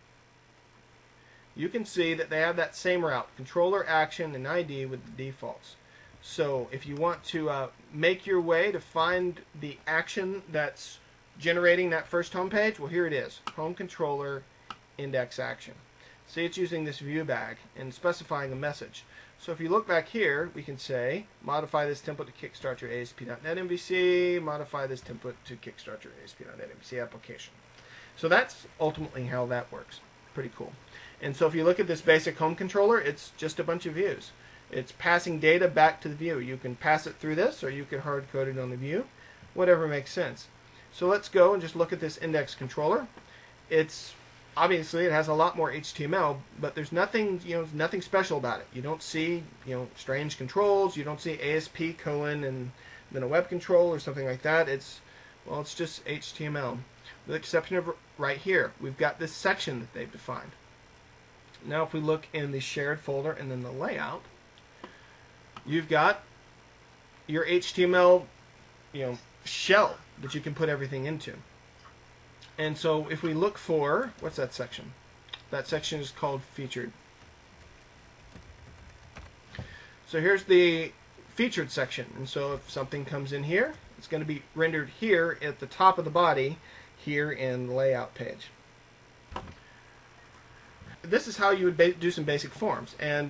you can see that they have that same route, controller, action, and I D with the defaults. So if you want to uh, make your way to find the action that's generating that first home page, well, here it is, home controller index action. See, it's using this view bag and specifying a message. So if you look back here, we can say, modify this template to kickstart your A S P dot net M V C, modify this template to kickstart your A S P dot net M V C application. So that's ultimately how that works. Pretty cool. And so if you look at this basic home controller, it's just a bunch of views. It's passing data back to the view. You can pass it through this, or you can hard code it on the view, whatever makes sense. So let's go and just look at this index controller. It's obviously it has a lot more H T M L, but there's nothing, you know, nothing special about it. You don't see, you know, strange controls. You don't see A S P colon and then a web control or something like that. It's, well, it's just H T M L. With the exception of right here, we've got this section that they've defined. Now if we look in the shared folder and then the layout, you've got your H T M L, you know, shell that you can put everything into. And so if we look for, what's that section? That section is called featured. So here's the featured section. And so if something comes in here, it's going to be rendered here at the top of the body, here in the layout page. This is how you would do some basic forms. And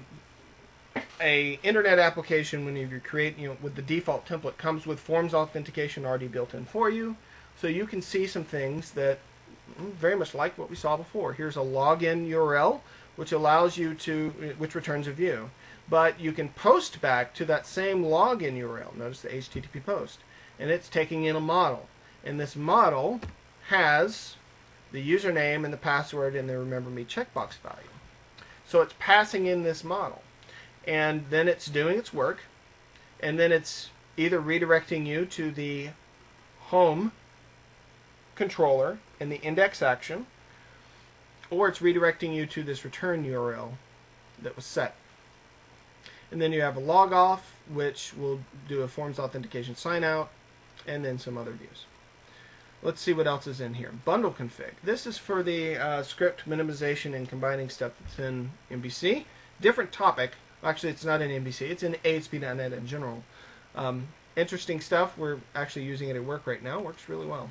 a internet application, when you create, you know, with the default template, comes with forms authentication already built in for you. So you can see some things that very much like what we saw before. Here's a login U R L, which allows you to, which returns a view. But you can post back to that same login U R L. Notice the H T T P post. And it's taking in a model. And this model has the username and the password and the remember me checkbox value. So it's passing in this model. And then it's doing its work. And then it's either redirecting you to the home controller and the index action, or it's redirecting you to this return U R L that was set. And then you have a log off, which will do a forms authentication sign out, and then some other views. Let's see what else is in here. Bundle config. This is for the uh, script minimization and combining stuff that's in M V C. Different topic. Actually, it's not in M V C. It's in A S P dot net in general. Um, interesting stuff. We're actually using it at work right now. Works really well.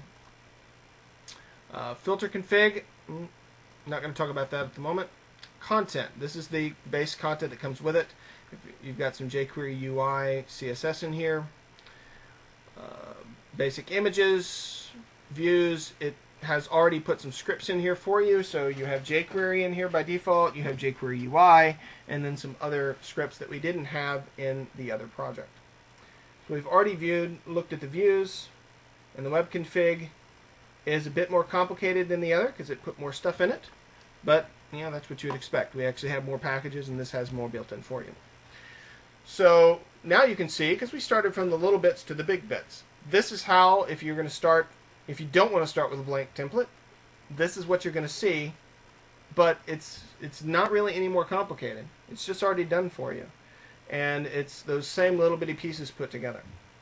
Uh, filter config. Mm, not going to talk about that at the moment. Content. This is the base content that comes with it. You've got some jQuery U I, C S S in here. Uh, basic images, views. It has already put some scripts in here for you. So you have jQuery in here by default. You have jQuery U I, and then some other scripts that we didn't have in the other project. So we've already viewed, looked at the views, and the web config is a bit more complicated than the other because it put more stuff in it, but yeah, that's what you would expect. We actually have more packages, and this has more built in for you. So now you can see, because we started from the little bits to the big bits, this is how, if you're going to start, if you don't want to start with a blank template, this is what you're going to see, but it's it's not really any more complicated. It's just already done for you, and it's those same little bitty pieces put together.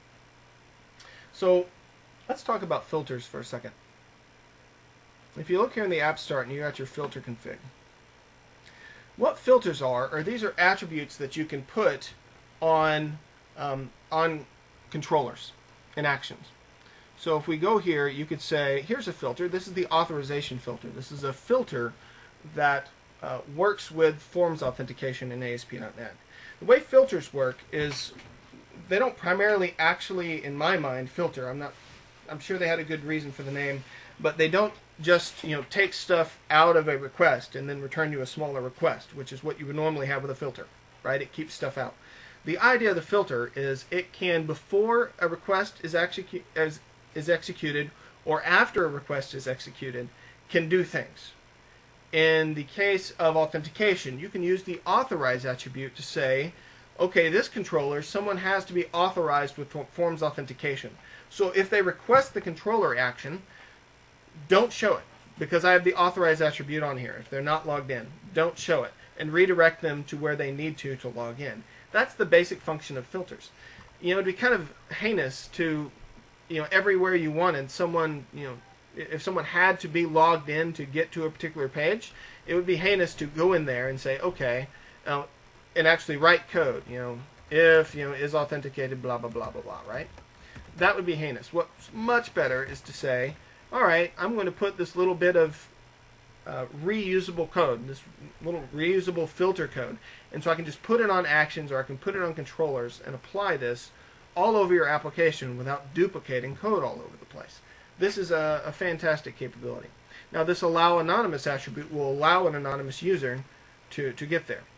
So let's talk about filters for a second. If you look here in the app start and you got your filter config, what filters are, are these are attributes that you can put on um, on controllers and actions. So if we go here, you could say, here's a filter. This is the authorization filter. This is a filter that uh, works with forms authentication in A S P dot net. The way filters work is they don't primarily actually, in my mind, filter. I'm not. I'm sure they had a good reason for the name, but they don't just, you know, take stuff out of a request and then return you a smaller request, which is what you would normally have with a filter, right? It keeps stuff out. The idea of the filter is it can, before a request is, execu is, is executed or after a request is executed, can do things. In the case of authentication, you can use the authorize attribute to say, okay, this controller, someone has to be authorized with forms authentication. So if they request the controller action, don't show it, because I have the authorize attribute on here. If they're not logged in, don't show it, and redirect them to where they need to to log in. That's the basic function of filters. You know, it'd be kind of heinous to, you know, everywhere you wanted someone, you know, if someone had to be logged in to get to a particular page, it would be heinous to go in there and say, okay, uh, and actually write code, you know, if, you know, is authenticated, blah, blah, blah, blah, blah, right? That would be heinous. What's much better is to say, all right, I'm going to put this little bit of uh, reusable code, this little reusable filter code, and so I can just put it on actions, or I can put it on controllers and apply this all over your application without duplicating code all over the place. This is a, a fantastic capability. Now, this allow anonymous attribute will allow an anonymous user to, to get there.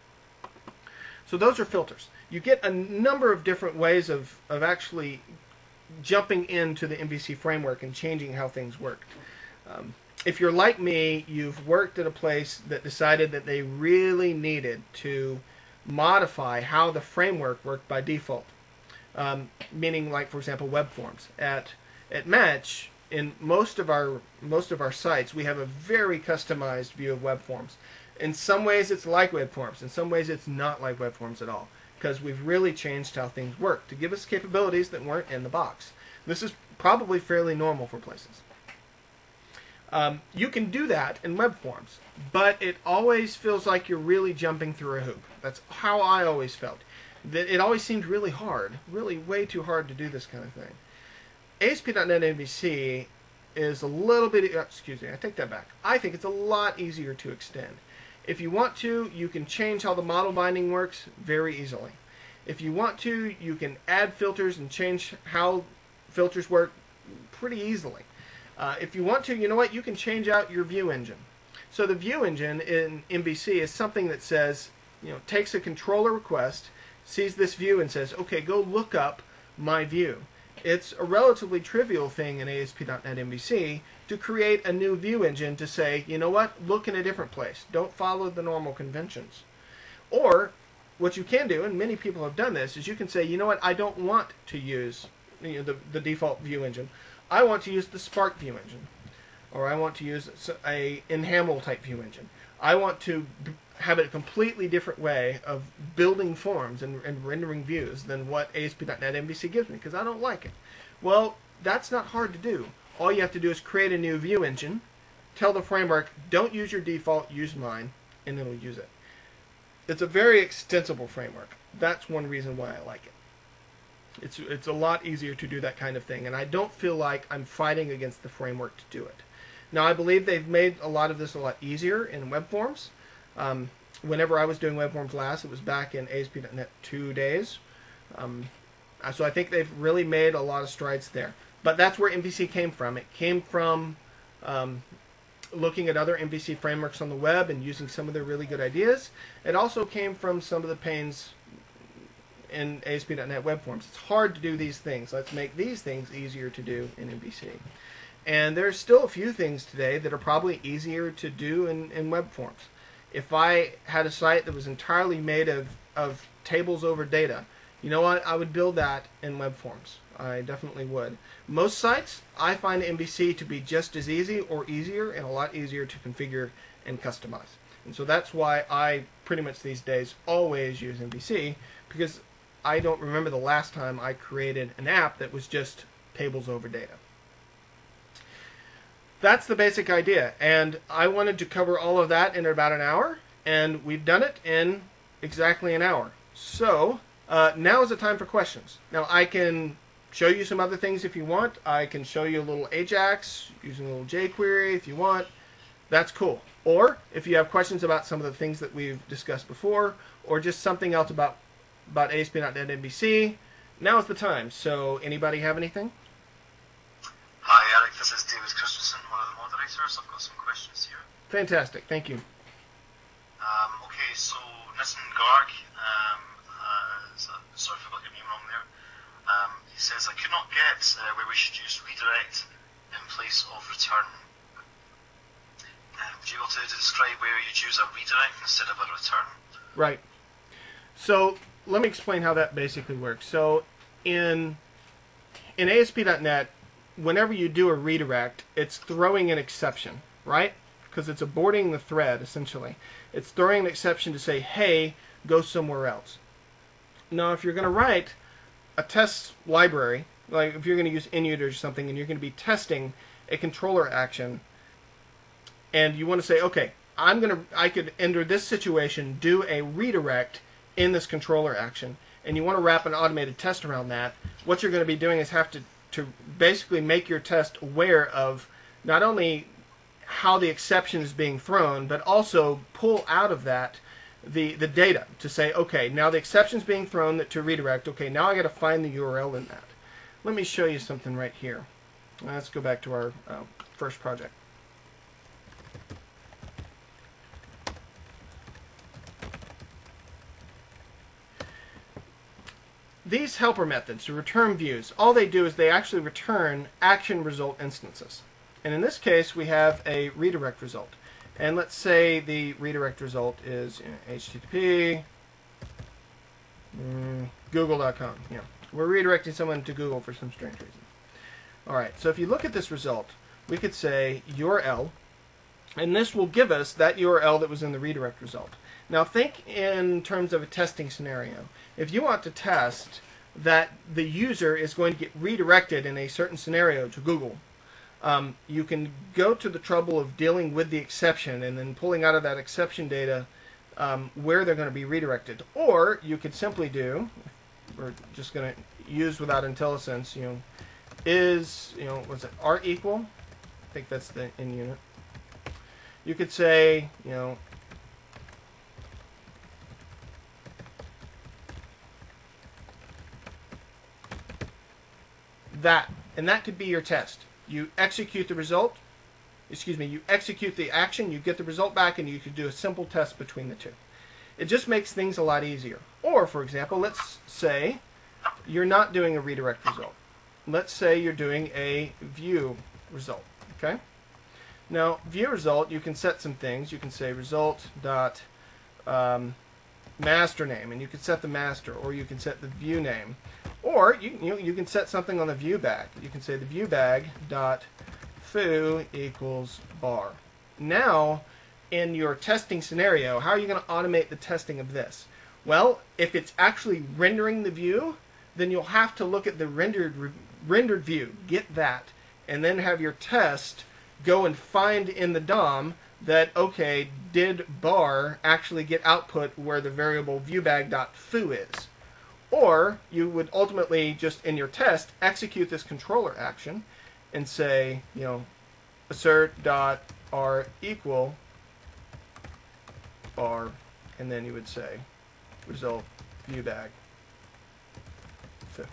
So those are filters. You get a number of different ways of, of actually jumping into the M V C framework and changing how things work. Um, if you're like me, you've worked at a place that decided that they really needed to modify how the framework worked by default. Um, meaning, like, for example, web forms. At at Match, in most of our most of our sites, we have a very customized view of web forms. In some ways, it's like web forms. In some ways, it's not like web forms at all, because we've really changed how things work to give us capabilities that weren't in the box. This is probably fairly normal for places. Um, you can do that in web forms, but it always feels like you're really jumping through a hoop. That's how I always felt. That it always seemed really hard, really way too hard to do this kind of thing. A S P dot net M V C is a little bit, excuse me, I take that back. I think it's a lot easier to extend. If you want to, you can change how the model binding works very easily. If you want to, you can add filters and change how filters work pretty easily. Uh, if you want to, you know what, you can change out your view engine. So the view engine in M V C is something that says, you know, takes a controller request, sees this view and says, okay, go look up my view. It's a relatively trivial thing in A S P dot net M V C to create a new view engine to say, you know what, look in a different place. Don't follow the normal conventions. Or what you can do, and many people have done this, is you can say, you know what, I don't want to use, you know, the, the default view engine. I want to use the Spark view engine. Or I want to use a Enhamel type view engine. I want to have a completely different way of building forms and, and rendering views than what A S P dot net M V C gives me, because I don't like it. Well, that's not hard to do. All you have to do is create a new view engine, tell the framework, don't use your default, use mine, and it'll use it. It's a very extensible framework. That's one reason why I like it. It's, it's a lot easier to do that kind of thing, and I don't feel like I'm fighting against the framework to do it. Now, I believe they've made a lot of this a lot easier in web forms. Um, whenever I was doing web forms last, it was back in A S P dot net two days. Um, so I think they've really made a lot of strides there. But that's where M V C came from. It came from um, looking at other M V C frameworks on the web and using some of their really good ideas. It also came from some of the pains in A S P dot net web forms. It's hard to do these things. Let's make these things easier to do in M V C. And there's still a few things today that are probably easier to do in, in web forms. If I had a site that was entirely made of, of tables over data, you know what? I would build that in web forms. I definitely would. Most sites, I find M V C to be just as easy or easier and a lot easier to configure and customize. And so that's why I pretty much these days always use M V C, because I don't remember the last time I created an app that was just tables over data. That's the basic idea, and I wanted to cover all of that in about an hour, and we've done it in exactly an hour. So uh, now is the time for questions. Now, I can show you some other things if you want. I can show you a little Ajax using a little jQuery if you want. That's cool. Or if you have questions about some of the things that we've discussed before, or just something else about about A S P dot net M V C, now is the time. So anybody have anything? Hi Eric, this is David Christensen, one of the moderators. I've got some questions here. Fantastic, thank you. Um, okay, so Nissen Garg, um, uh, sorry if I got your name wrong there. Um, he says, I could not get uh, where we should use redirect in place of return. Uh, would you be able to, to describe where you choose a redirect instead of a return? Right. So let me explain how that basically works. So in in A S P dot net, whenever you do a redirect, it's throwing an exception, right? Because it's aborting the thread, essentially. It's throwing an exception to say, hey, go somewhere else. Now, if you're going to write a test library, like if you're going to use Inut or something, and you're going to be testing a controller action, and you want to say, okay, I'm gonna, I could enter this situation, do a redirect in this controller action, and you want to wrap an automated test around that. What you're going to be doing is have to to basically make your test aware of not only how the exception is being thrown, but also pull out of that the the data to say, okay, now the exception is being thrown to redirect. Okay, now I got to find the U R L in that. Let me show you something right here. Let's go back to our uh, first project. These helper methods, to return views, all they do is they actually return action result instances. And in this case, we have a redirect result. And let's say the redirect result is you know, H T T P mm, google dot com. You know, we're redirecting someone to Google for some strange reason. All right, so if you look at this result, we could say U R L, and this will give us that U R L that was in the redirect result. Now think in terms of a testing scenario. If you want to test that the user is going to get redirected in a certain scenario to Google, um, you can go to the trouble of dealing with the exception and then pulling out of that exception data um, where they're going to be redirected. Or you could simply do, we're just going to use without IntelliSense, you know, is, you know, was it art equal? I think that's the in unit. You could say, you know, that, and that could be your test. You execute the result, excuse me, you execute the action, you get the result back, and you could do a simple test between the two. It just makes things a lot easier. Or, for example, let's say you're not doing a redirect result. Let's say you're doing a view result, okay? Now, view result, you can set some things. You can say result dot um, master name, and you can set the master, or you can set the view name. Or you, you, you can set something on the view bag. You can say the view bag dot foo equals bar. Now, in your testing scenario, how are you going to automate the testing of this? Well, if it's actually rendering the view, then you'll have to look at the rendered rendered view, get that, and then have your test go and find in the D O M that, okay, did bar actually get output where the variable viewbag dot foo is? Or you would ultimately just in your test execute this controller action and say, you know, assert dot r equal bar, and then you would say result viewbag foo.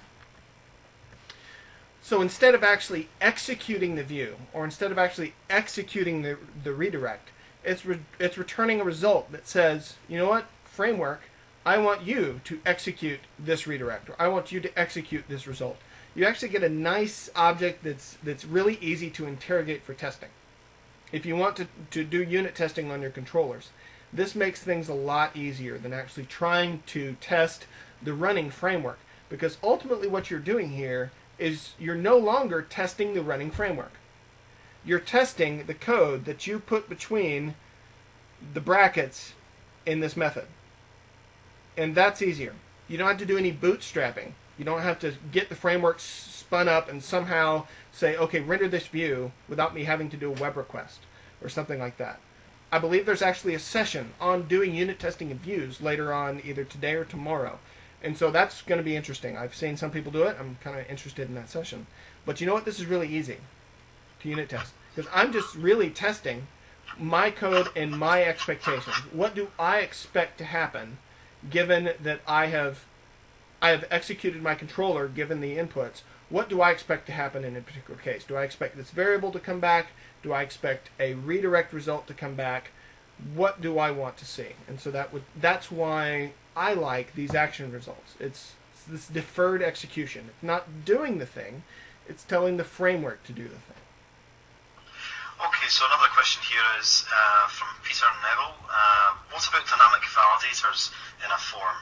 So instead of actually executing the view, or instead of actually executing the the redirect, it's re it's returning a result that says, you know what, framework, I want you to execute this redirect, or I want you to execute this result. You actually get a nice object that's that's really easy to interrogate for testing. If you want to, to do unit testing on your controllers, this makes things a lot easier than actually trying to test the running framework, because ultimately what you're doing here is you're no longer testing the running framework. You're testing the code that you put between the brackets in this method. And that's easier. You don't have to do any bootstrapping. You don't have to get the framework spun up and somehow say, okay, render this view without me having to do a web request or something like that. I believe there's actually a session on doing unit testing of views later on, either today or tomorrow. And so that's going to be interesting. I've seen some people do it. I'm kind of interested in that session. But you know what? This is really easy to unit test, because I'm just really testing my code and my expectations. What do I expect to happen given that I have I have executed my controller given the inputs? What do I expect to happen in a particular case? Do I expect this variable to come back? Do I expect a redirect result to come back? What do I want to see? And so that would that's why I like these action results. It's, it's this deferred execution. It's not doing the thing, it's telling the framework to do the thing. Okay, so another question here is uh, from Peter Neville. Uh, what about dynamic validators in a form?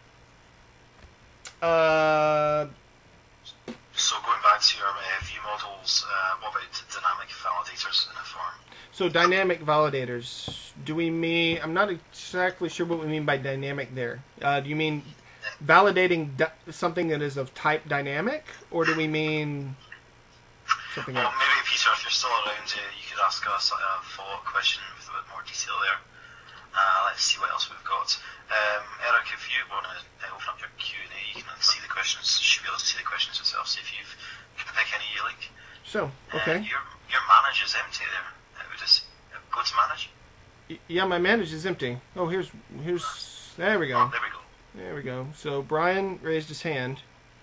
Uh, so going back to your uh, view models, uh, what about dynamic validators in a form? So dynamic validators, do we mean, I'm not exactly sure what we mean by dynamic there. Uh, do you mean validating something that is of type dynamic, or do we mean... something well, else. maybe Peter, if you're still around, uh, you could ask us a follow-up question with a bit more detail there. Uh, let's see what else we've got. Um, Eric, if you want to uh, open up your Q and A, you can see the questions. You should be able to see the questions yourself. See if you've, you can pick any you like. So, okay. Uh, your your manage is empty there. Uh, we just uh, go to manage. Y- yeah, my manage is empty. Oh, here's here's there we go. Oh, there we go. There we go. So Brian raised his hand.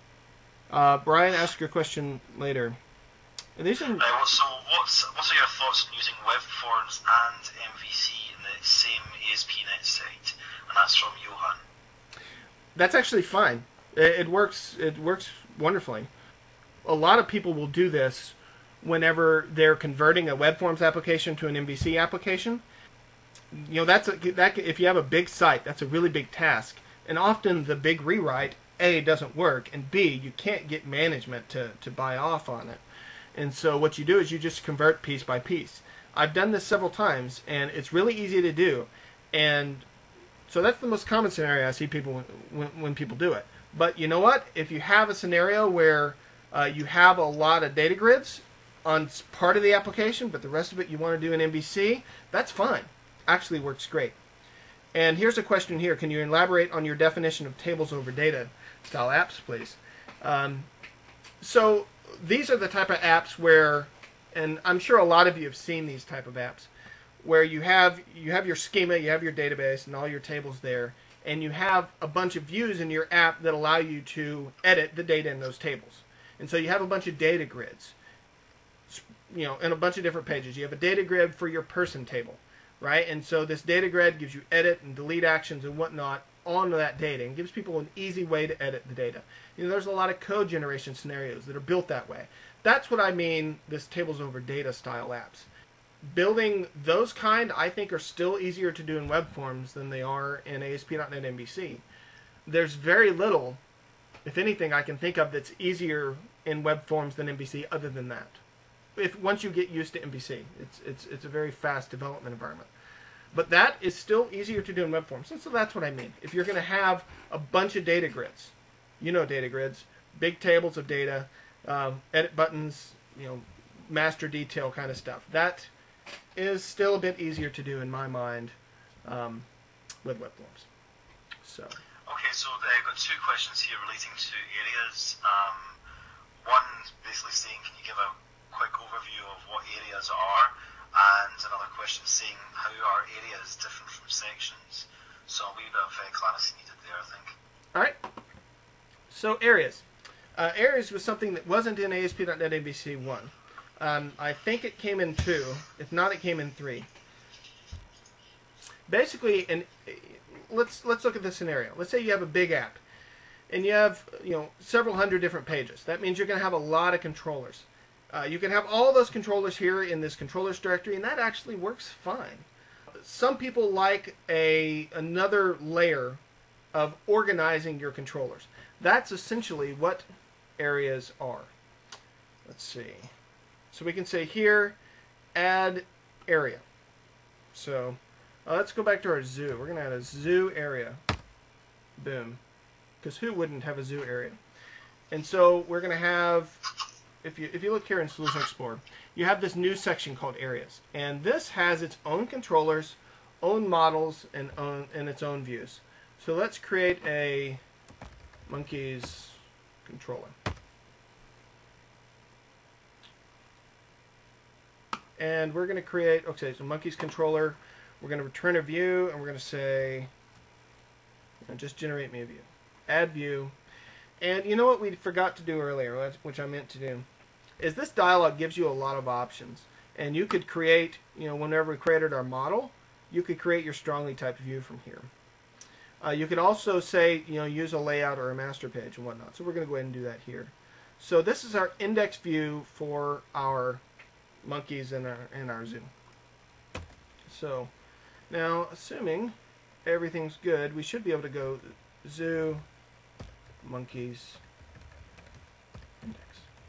Uh, Brian, ask your question later. And these are, Uh, well, so what's what are your thoughts on using web forms and M V C in the same A S P dot net site? And that's from Johan. that's actually fine. It, it works. It works wonderfully. A lot of people will do this whenever they're converting a web forms application to an M V C application. You know, that's a, that if you have a big site, that's a really big task. And often the big rewrite, A, doesn't work, and B, you can't get management to, to buy off on it. And so what you do is you just convert piece by piece. I've done this several times, and it's really easy to do. And so that's the most common scenario I see people when, when, when people do it. But you know what? If you have a scenario where uh, you have a lot of data grids on part of the application, but the rest of it you want to do in M V C, that's fine. Actually works great. And here's a question here. Can you elaborate on your definition of tables over data style apps, please? Um, so these are the type of apps where, and I'm sure a lot of you have seen these type of apps, where you have you have your schema, you have your database, and all your tables there, and you have a bunch of views in your app that allow you to edit the data in those tables. And so you have a bunch of data grids, you know, in a bunch of different pages. You have a data grid for your person table, right? And so this data grid gives you edit and delete actions and whatnot onto that data and gives people an easy way to edit the data. You know, there's a lot of code generation scenarios that are built that way. That's what I mean, this tables over data style apps. Building those kind, I think, are still easier to do in web forms than they are in A S P dot net M V C. There's very little, if anything, I can think of that's easier in web forms than M V C other than that. If once you get used to M V C, it's it's it's a very fast development environment. But that is still easier to do in web forms. And so that's what I mean. If you're going to have a bunch of data grids, you know data grids, big tables of data, um, edit buttons, you know, master detail kind of stuff. That is still a bit easier to do in my mind um, with web forms. So. Okay, so uh, I've got two questions here relating to areas. Um, one basically saying, can you give a quick overview of what areas are? And another question saying, how are areas different from sections? So a wee bit of uh, clarity needed there, I think. All right. So areas. Uh, areas was something that wasn't in A S P dot net M V C one. Um, I think it came in two. If not, it came in three. Basically, and let's let's look at this scenario. Let's say you have a big app, and you have you know several hundred different pages. That means you're going to have a lot of controllers. Uh, you can have all those controllers here in this controllers directory, and that actually works fine. Some people like a another layer of organizing your controllers. That's essentially what areas are. Let's see. So we can say here, add area. So uh, let's go back to our zoo. We're going to add a zoo area. Boom. Because who wouldn't have a zoo area? And so we're going to have, if you if you look here in Solution Explorer, you have this new section called areas. And this has its own controllers, own models, and, own, and its own views. So let's create a monkeys controller. And we're going to create, okay, so monkeys controller. We're going to return a view, and we're going to say, just generate me a view. Add view. And you know what we forgot to do earlier, which I meant to do, is this dialog gives you a lot of options. And you could create, you know, whenever we created our model, you could create your strongly typed view from here. Uh, you could also say, you know, use a layout or a master page and whatnot. So we're going to go ahead and do that here. So this is our index view for our monkeys in our, in our zoo. So now, assuming everything's good, we should be able to go zoo monkeys index.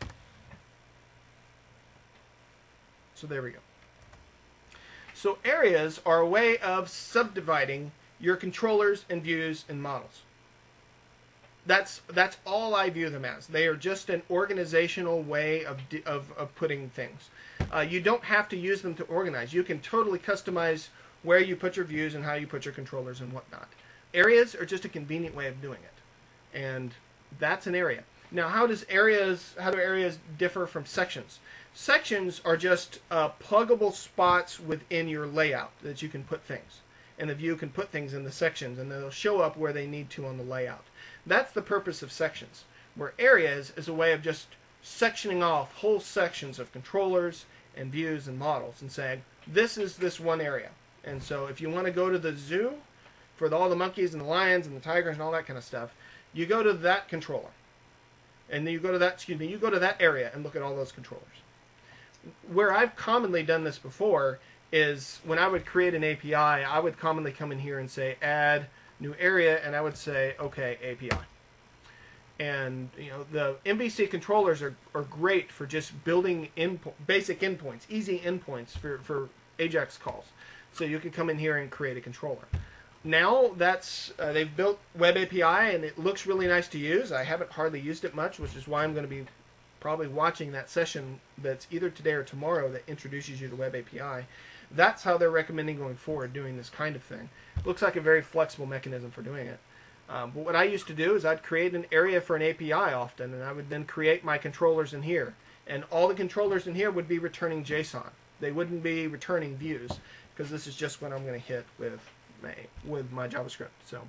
So there we go. So areas are a way of subdividing your controllers and views and models. That's that's all I view them as. They are just an organizational way of of, of putting things. Uh, you don't have to use them to organize. You can totally customize where you put your views and how you put your controllers and whatnot. Areas are just a convenient way of doing it, and that's an area. Now, how does areas how do areas differ from sections? Sections are just uh, pluggable spots within your layout that you can put things, and the view can put things in the sections, and they'll show up where they need to on the layout. That's the purpose of sections. Where areas is a way of just sectioning off whole sections of controllers and views and models and saying, this is this one area. And so if you want to go to the zoo for the, all the monkeys and the lions and the tigers and all that kind of stuff, you go to that controller. And then you go to that, excuse me, you go to that area and look at all those controllers. Where I've commonly done this before is when I would create an A P I, I would commonly come in here and say add new area, and I would say okay, A P I. And you know, the M V C controllers are, are great for just building in, basic endpoints, easy endpoints for, for Ajax calls. So you can come in here and create a controller. Now that's uh, they've built Web A P I, and it looks really nice to use. I haven't hardly used it much, which is why I'm going to be probably watching that session that's either today or tomorrow that introduces you to Web A P I. That's how they're recommending going forward, doing this kind of thing. Looks like a very flexible mechanism for doing it. Um, but what I used to do is I'd create an area for an A P I often, and I would then create my controllers in here. And all the controllers in here would be returning JSON. They wouldn't be returning views, because this is just what I'm going to hit with my, with my JavaScript. So,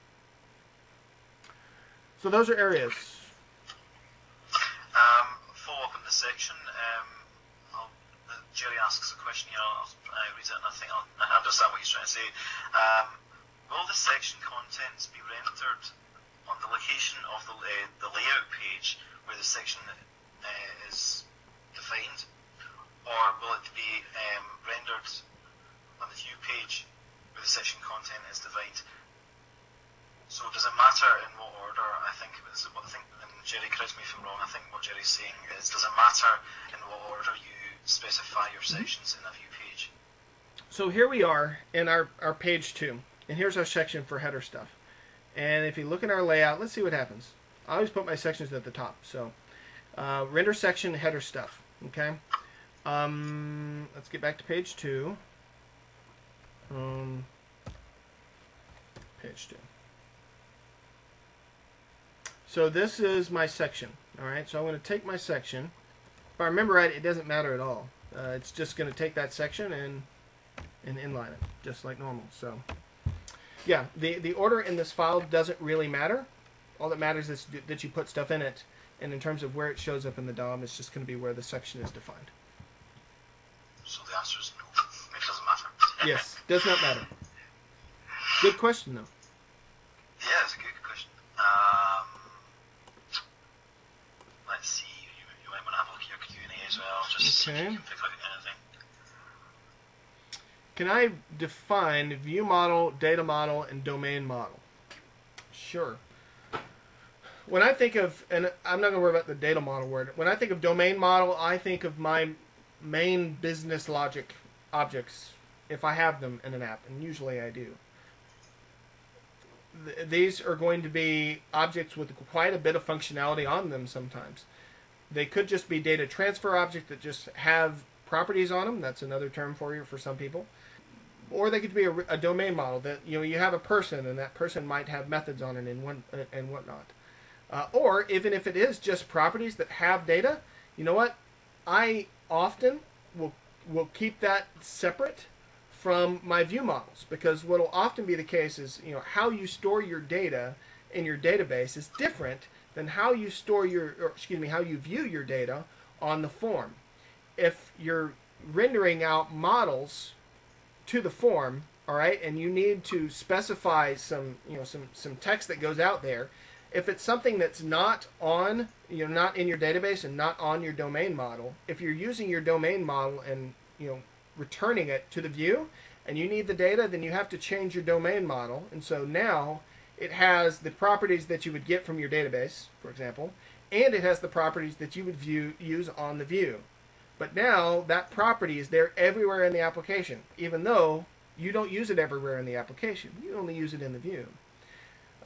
so those are areas. Um, follow up in this section. Um, I'll, uh, Jerry asks a question here. I'll uh, read it, and I think I'll, I understand what he's trying to say. Um, will the section contents be rendered on the location of the uh, the layout page where the section uh, is defined, or will it be um, rendered on the view page where the section content is defined? So does it matter in what order? I think this is what I think. And Jerry, correct me if I'm wrong. I think what Jerry's saying is, does it matter in what order you specify your sections in a view page? So here we are in our our page two, and here's our section for header stuff. And if you look at our layout, let's see what happens. I always put my sections at the top. So uh, render section header stuff. Okay. Um, let's get back to page two. Um, page two. So this is my section. All right. So I'm going to take my section. If I remember right, it doesn't matter at all. Uh, it's just going to take that section and and inline it just like normal. So yeah, the the order in this file doesn't really matter. All that matters is that you put stuff in it, and in terms of where it shows up in the D O M, it's just going to be where the section is defined. So the answer is no. It doesn't matter. Yes, does not matter. Good question, though. Yeah, it's a good question. Um, let's see. You, you might want to have a look at your Q and A as well, just to see if Okay. you can pick out anything. Can I define view model, data model, and domain model? Sure. When I think of, and I'm not going to worry about the data model word, when I think of domain model, I think of my main business logic objects, if I have them in an app, and usually I do. Th these are going to be objects with quite a bit of functionality on them sometimes. They could just be data transfer objects that just have properties on them. That's another term for you for some people. Or they could be a, a domain model that, you know, you have a person, and that person might have methods on it and one and whatnot. Uh, or even if it is just properties that have data, you know what? I often will will keep that separate from my view models, because what will often be the case is, you know, how you store your data in your database is different than how you store your, or excuse me, how you view your data on the form. If you're rendering out models to the form, all right, and you need to specify some, you know, some some text that goes out there. If it's something that's not on, you know, not in your database and not on your domain model, if you're using your domain model and, you know, returning it to the view, and you need the data, then you have to change your domain model. And so now it has the properties that you would get from your database, for example, and it has the properties that you would view use on the view. But now that property is there everywhere in the application, even though you don't use it everywhere in the application. You only use it in the view. Um,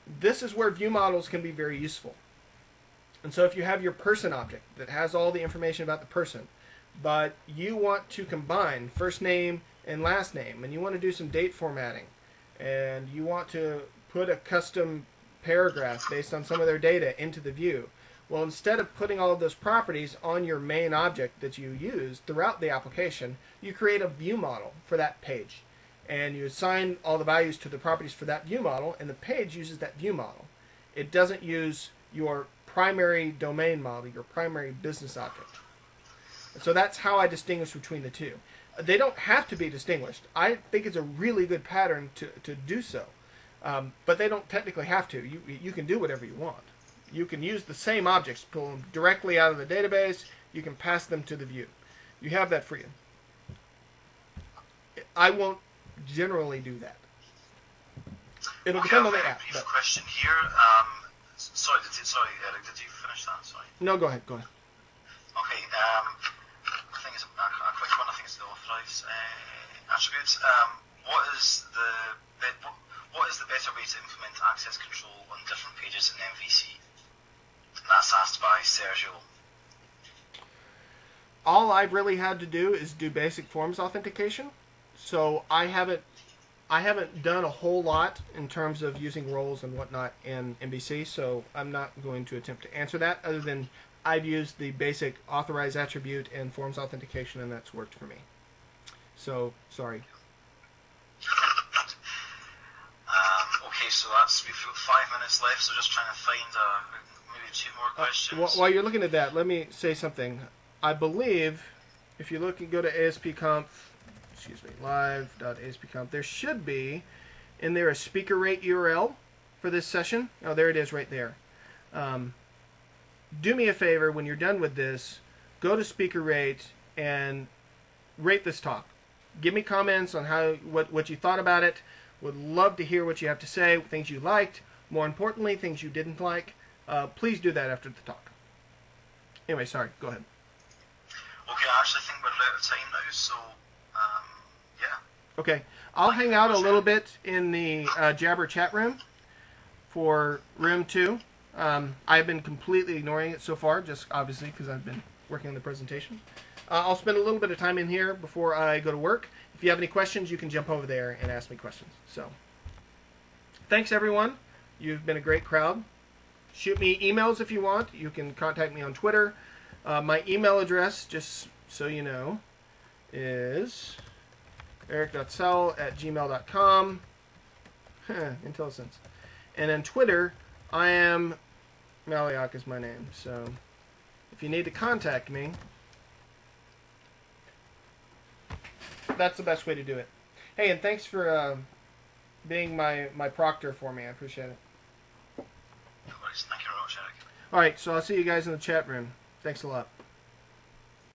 this is where view models can be very useful. And so if you have your person object that has all the information about the person, but you want to combine first name and last name, and you want to do some date formatting, and you want to put a custom paragraph based on some of their data into the view, well, instead of putting all of those properties on your main object that you use throughout the application, you create a view model for that page. And you assign all the values to the properties for that view model, and the page uses that view model. It doesn't use your primary domain model, your primary business object. And so that's how I distinguish between the two. They don't have to be distinguished. I think it's a really good pattern to, to do so. Um, but they don't technically have to. You, you can do whatever you want. You can use the same objects, pull them directly out of the database. You can pass them to the view. You have that freedom. I won't generally do that. It'll okay, depend on the I app. have a question here. Um, sorry, did you, sorry, Eric, did you finish that? Sorry. No, go ahead. Go ahead. Okay. Um, I think it's a, a quick one. I think it's the authorized uh, attributes. Um, what is the what is the better way to implement access control on different pages in M V C? That's asked by Sergio. All I've really had to do is do basic forms authentication. So I haven't I haven't done a whole lot in terms of using roles and whatnot in M V C, so I'm not going to attempt to answer that, other than I've used the basic authorize attribute and forms authentication, and that's worked for me. So, sorry. um, okay, so that's, we've got five minutes left, so just trying to find uh, maybe two more questions. Uh, while you're looking at that, let me say something. I believe if you look and go to ASPConf, excuse me, live.aspconf, there should be in there a speaker rate U R L for this session. Oh, there it is right there. Um, do me a favor, when you're done with this, go to speaker rate and rate this talk. Give me comments on how what, what you thought about it. Would love to hear what you have to say, things you liked, more importantly, things you didn't like. Uh, please do that after the talk. Anyway, sorry, go ahead. Okay, I actually think we're out of time now, so um, yeah. Okay, I'll hang out a little bit in the uh, Jabber chat room for room two. Um, I've been completely ignoring it so far, just obviously because I've been working on the presentation. Uh, I'll spend a little bit of time in here before I go to work. If you have any questions, you can jump over there and ask me questions. So, thanks everyone. You've been a great crowd. Shoot me emails if you want. You can contact me on Twitter. Uh, my email address, just so you know, is eric dot sell at gmail dot com. IntelliSense. And on Twitter, I am Maliak is my name. So if you need to contact me, that's the best way to do it. Hey, and thanks for uh, being my, my proctor for me. I appreciate it. No worries. Thank you very much, Eric. All right, so I'll see you guys in the chat room. Thanks a lot.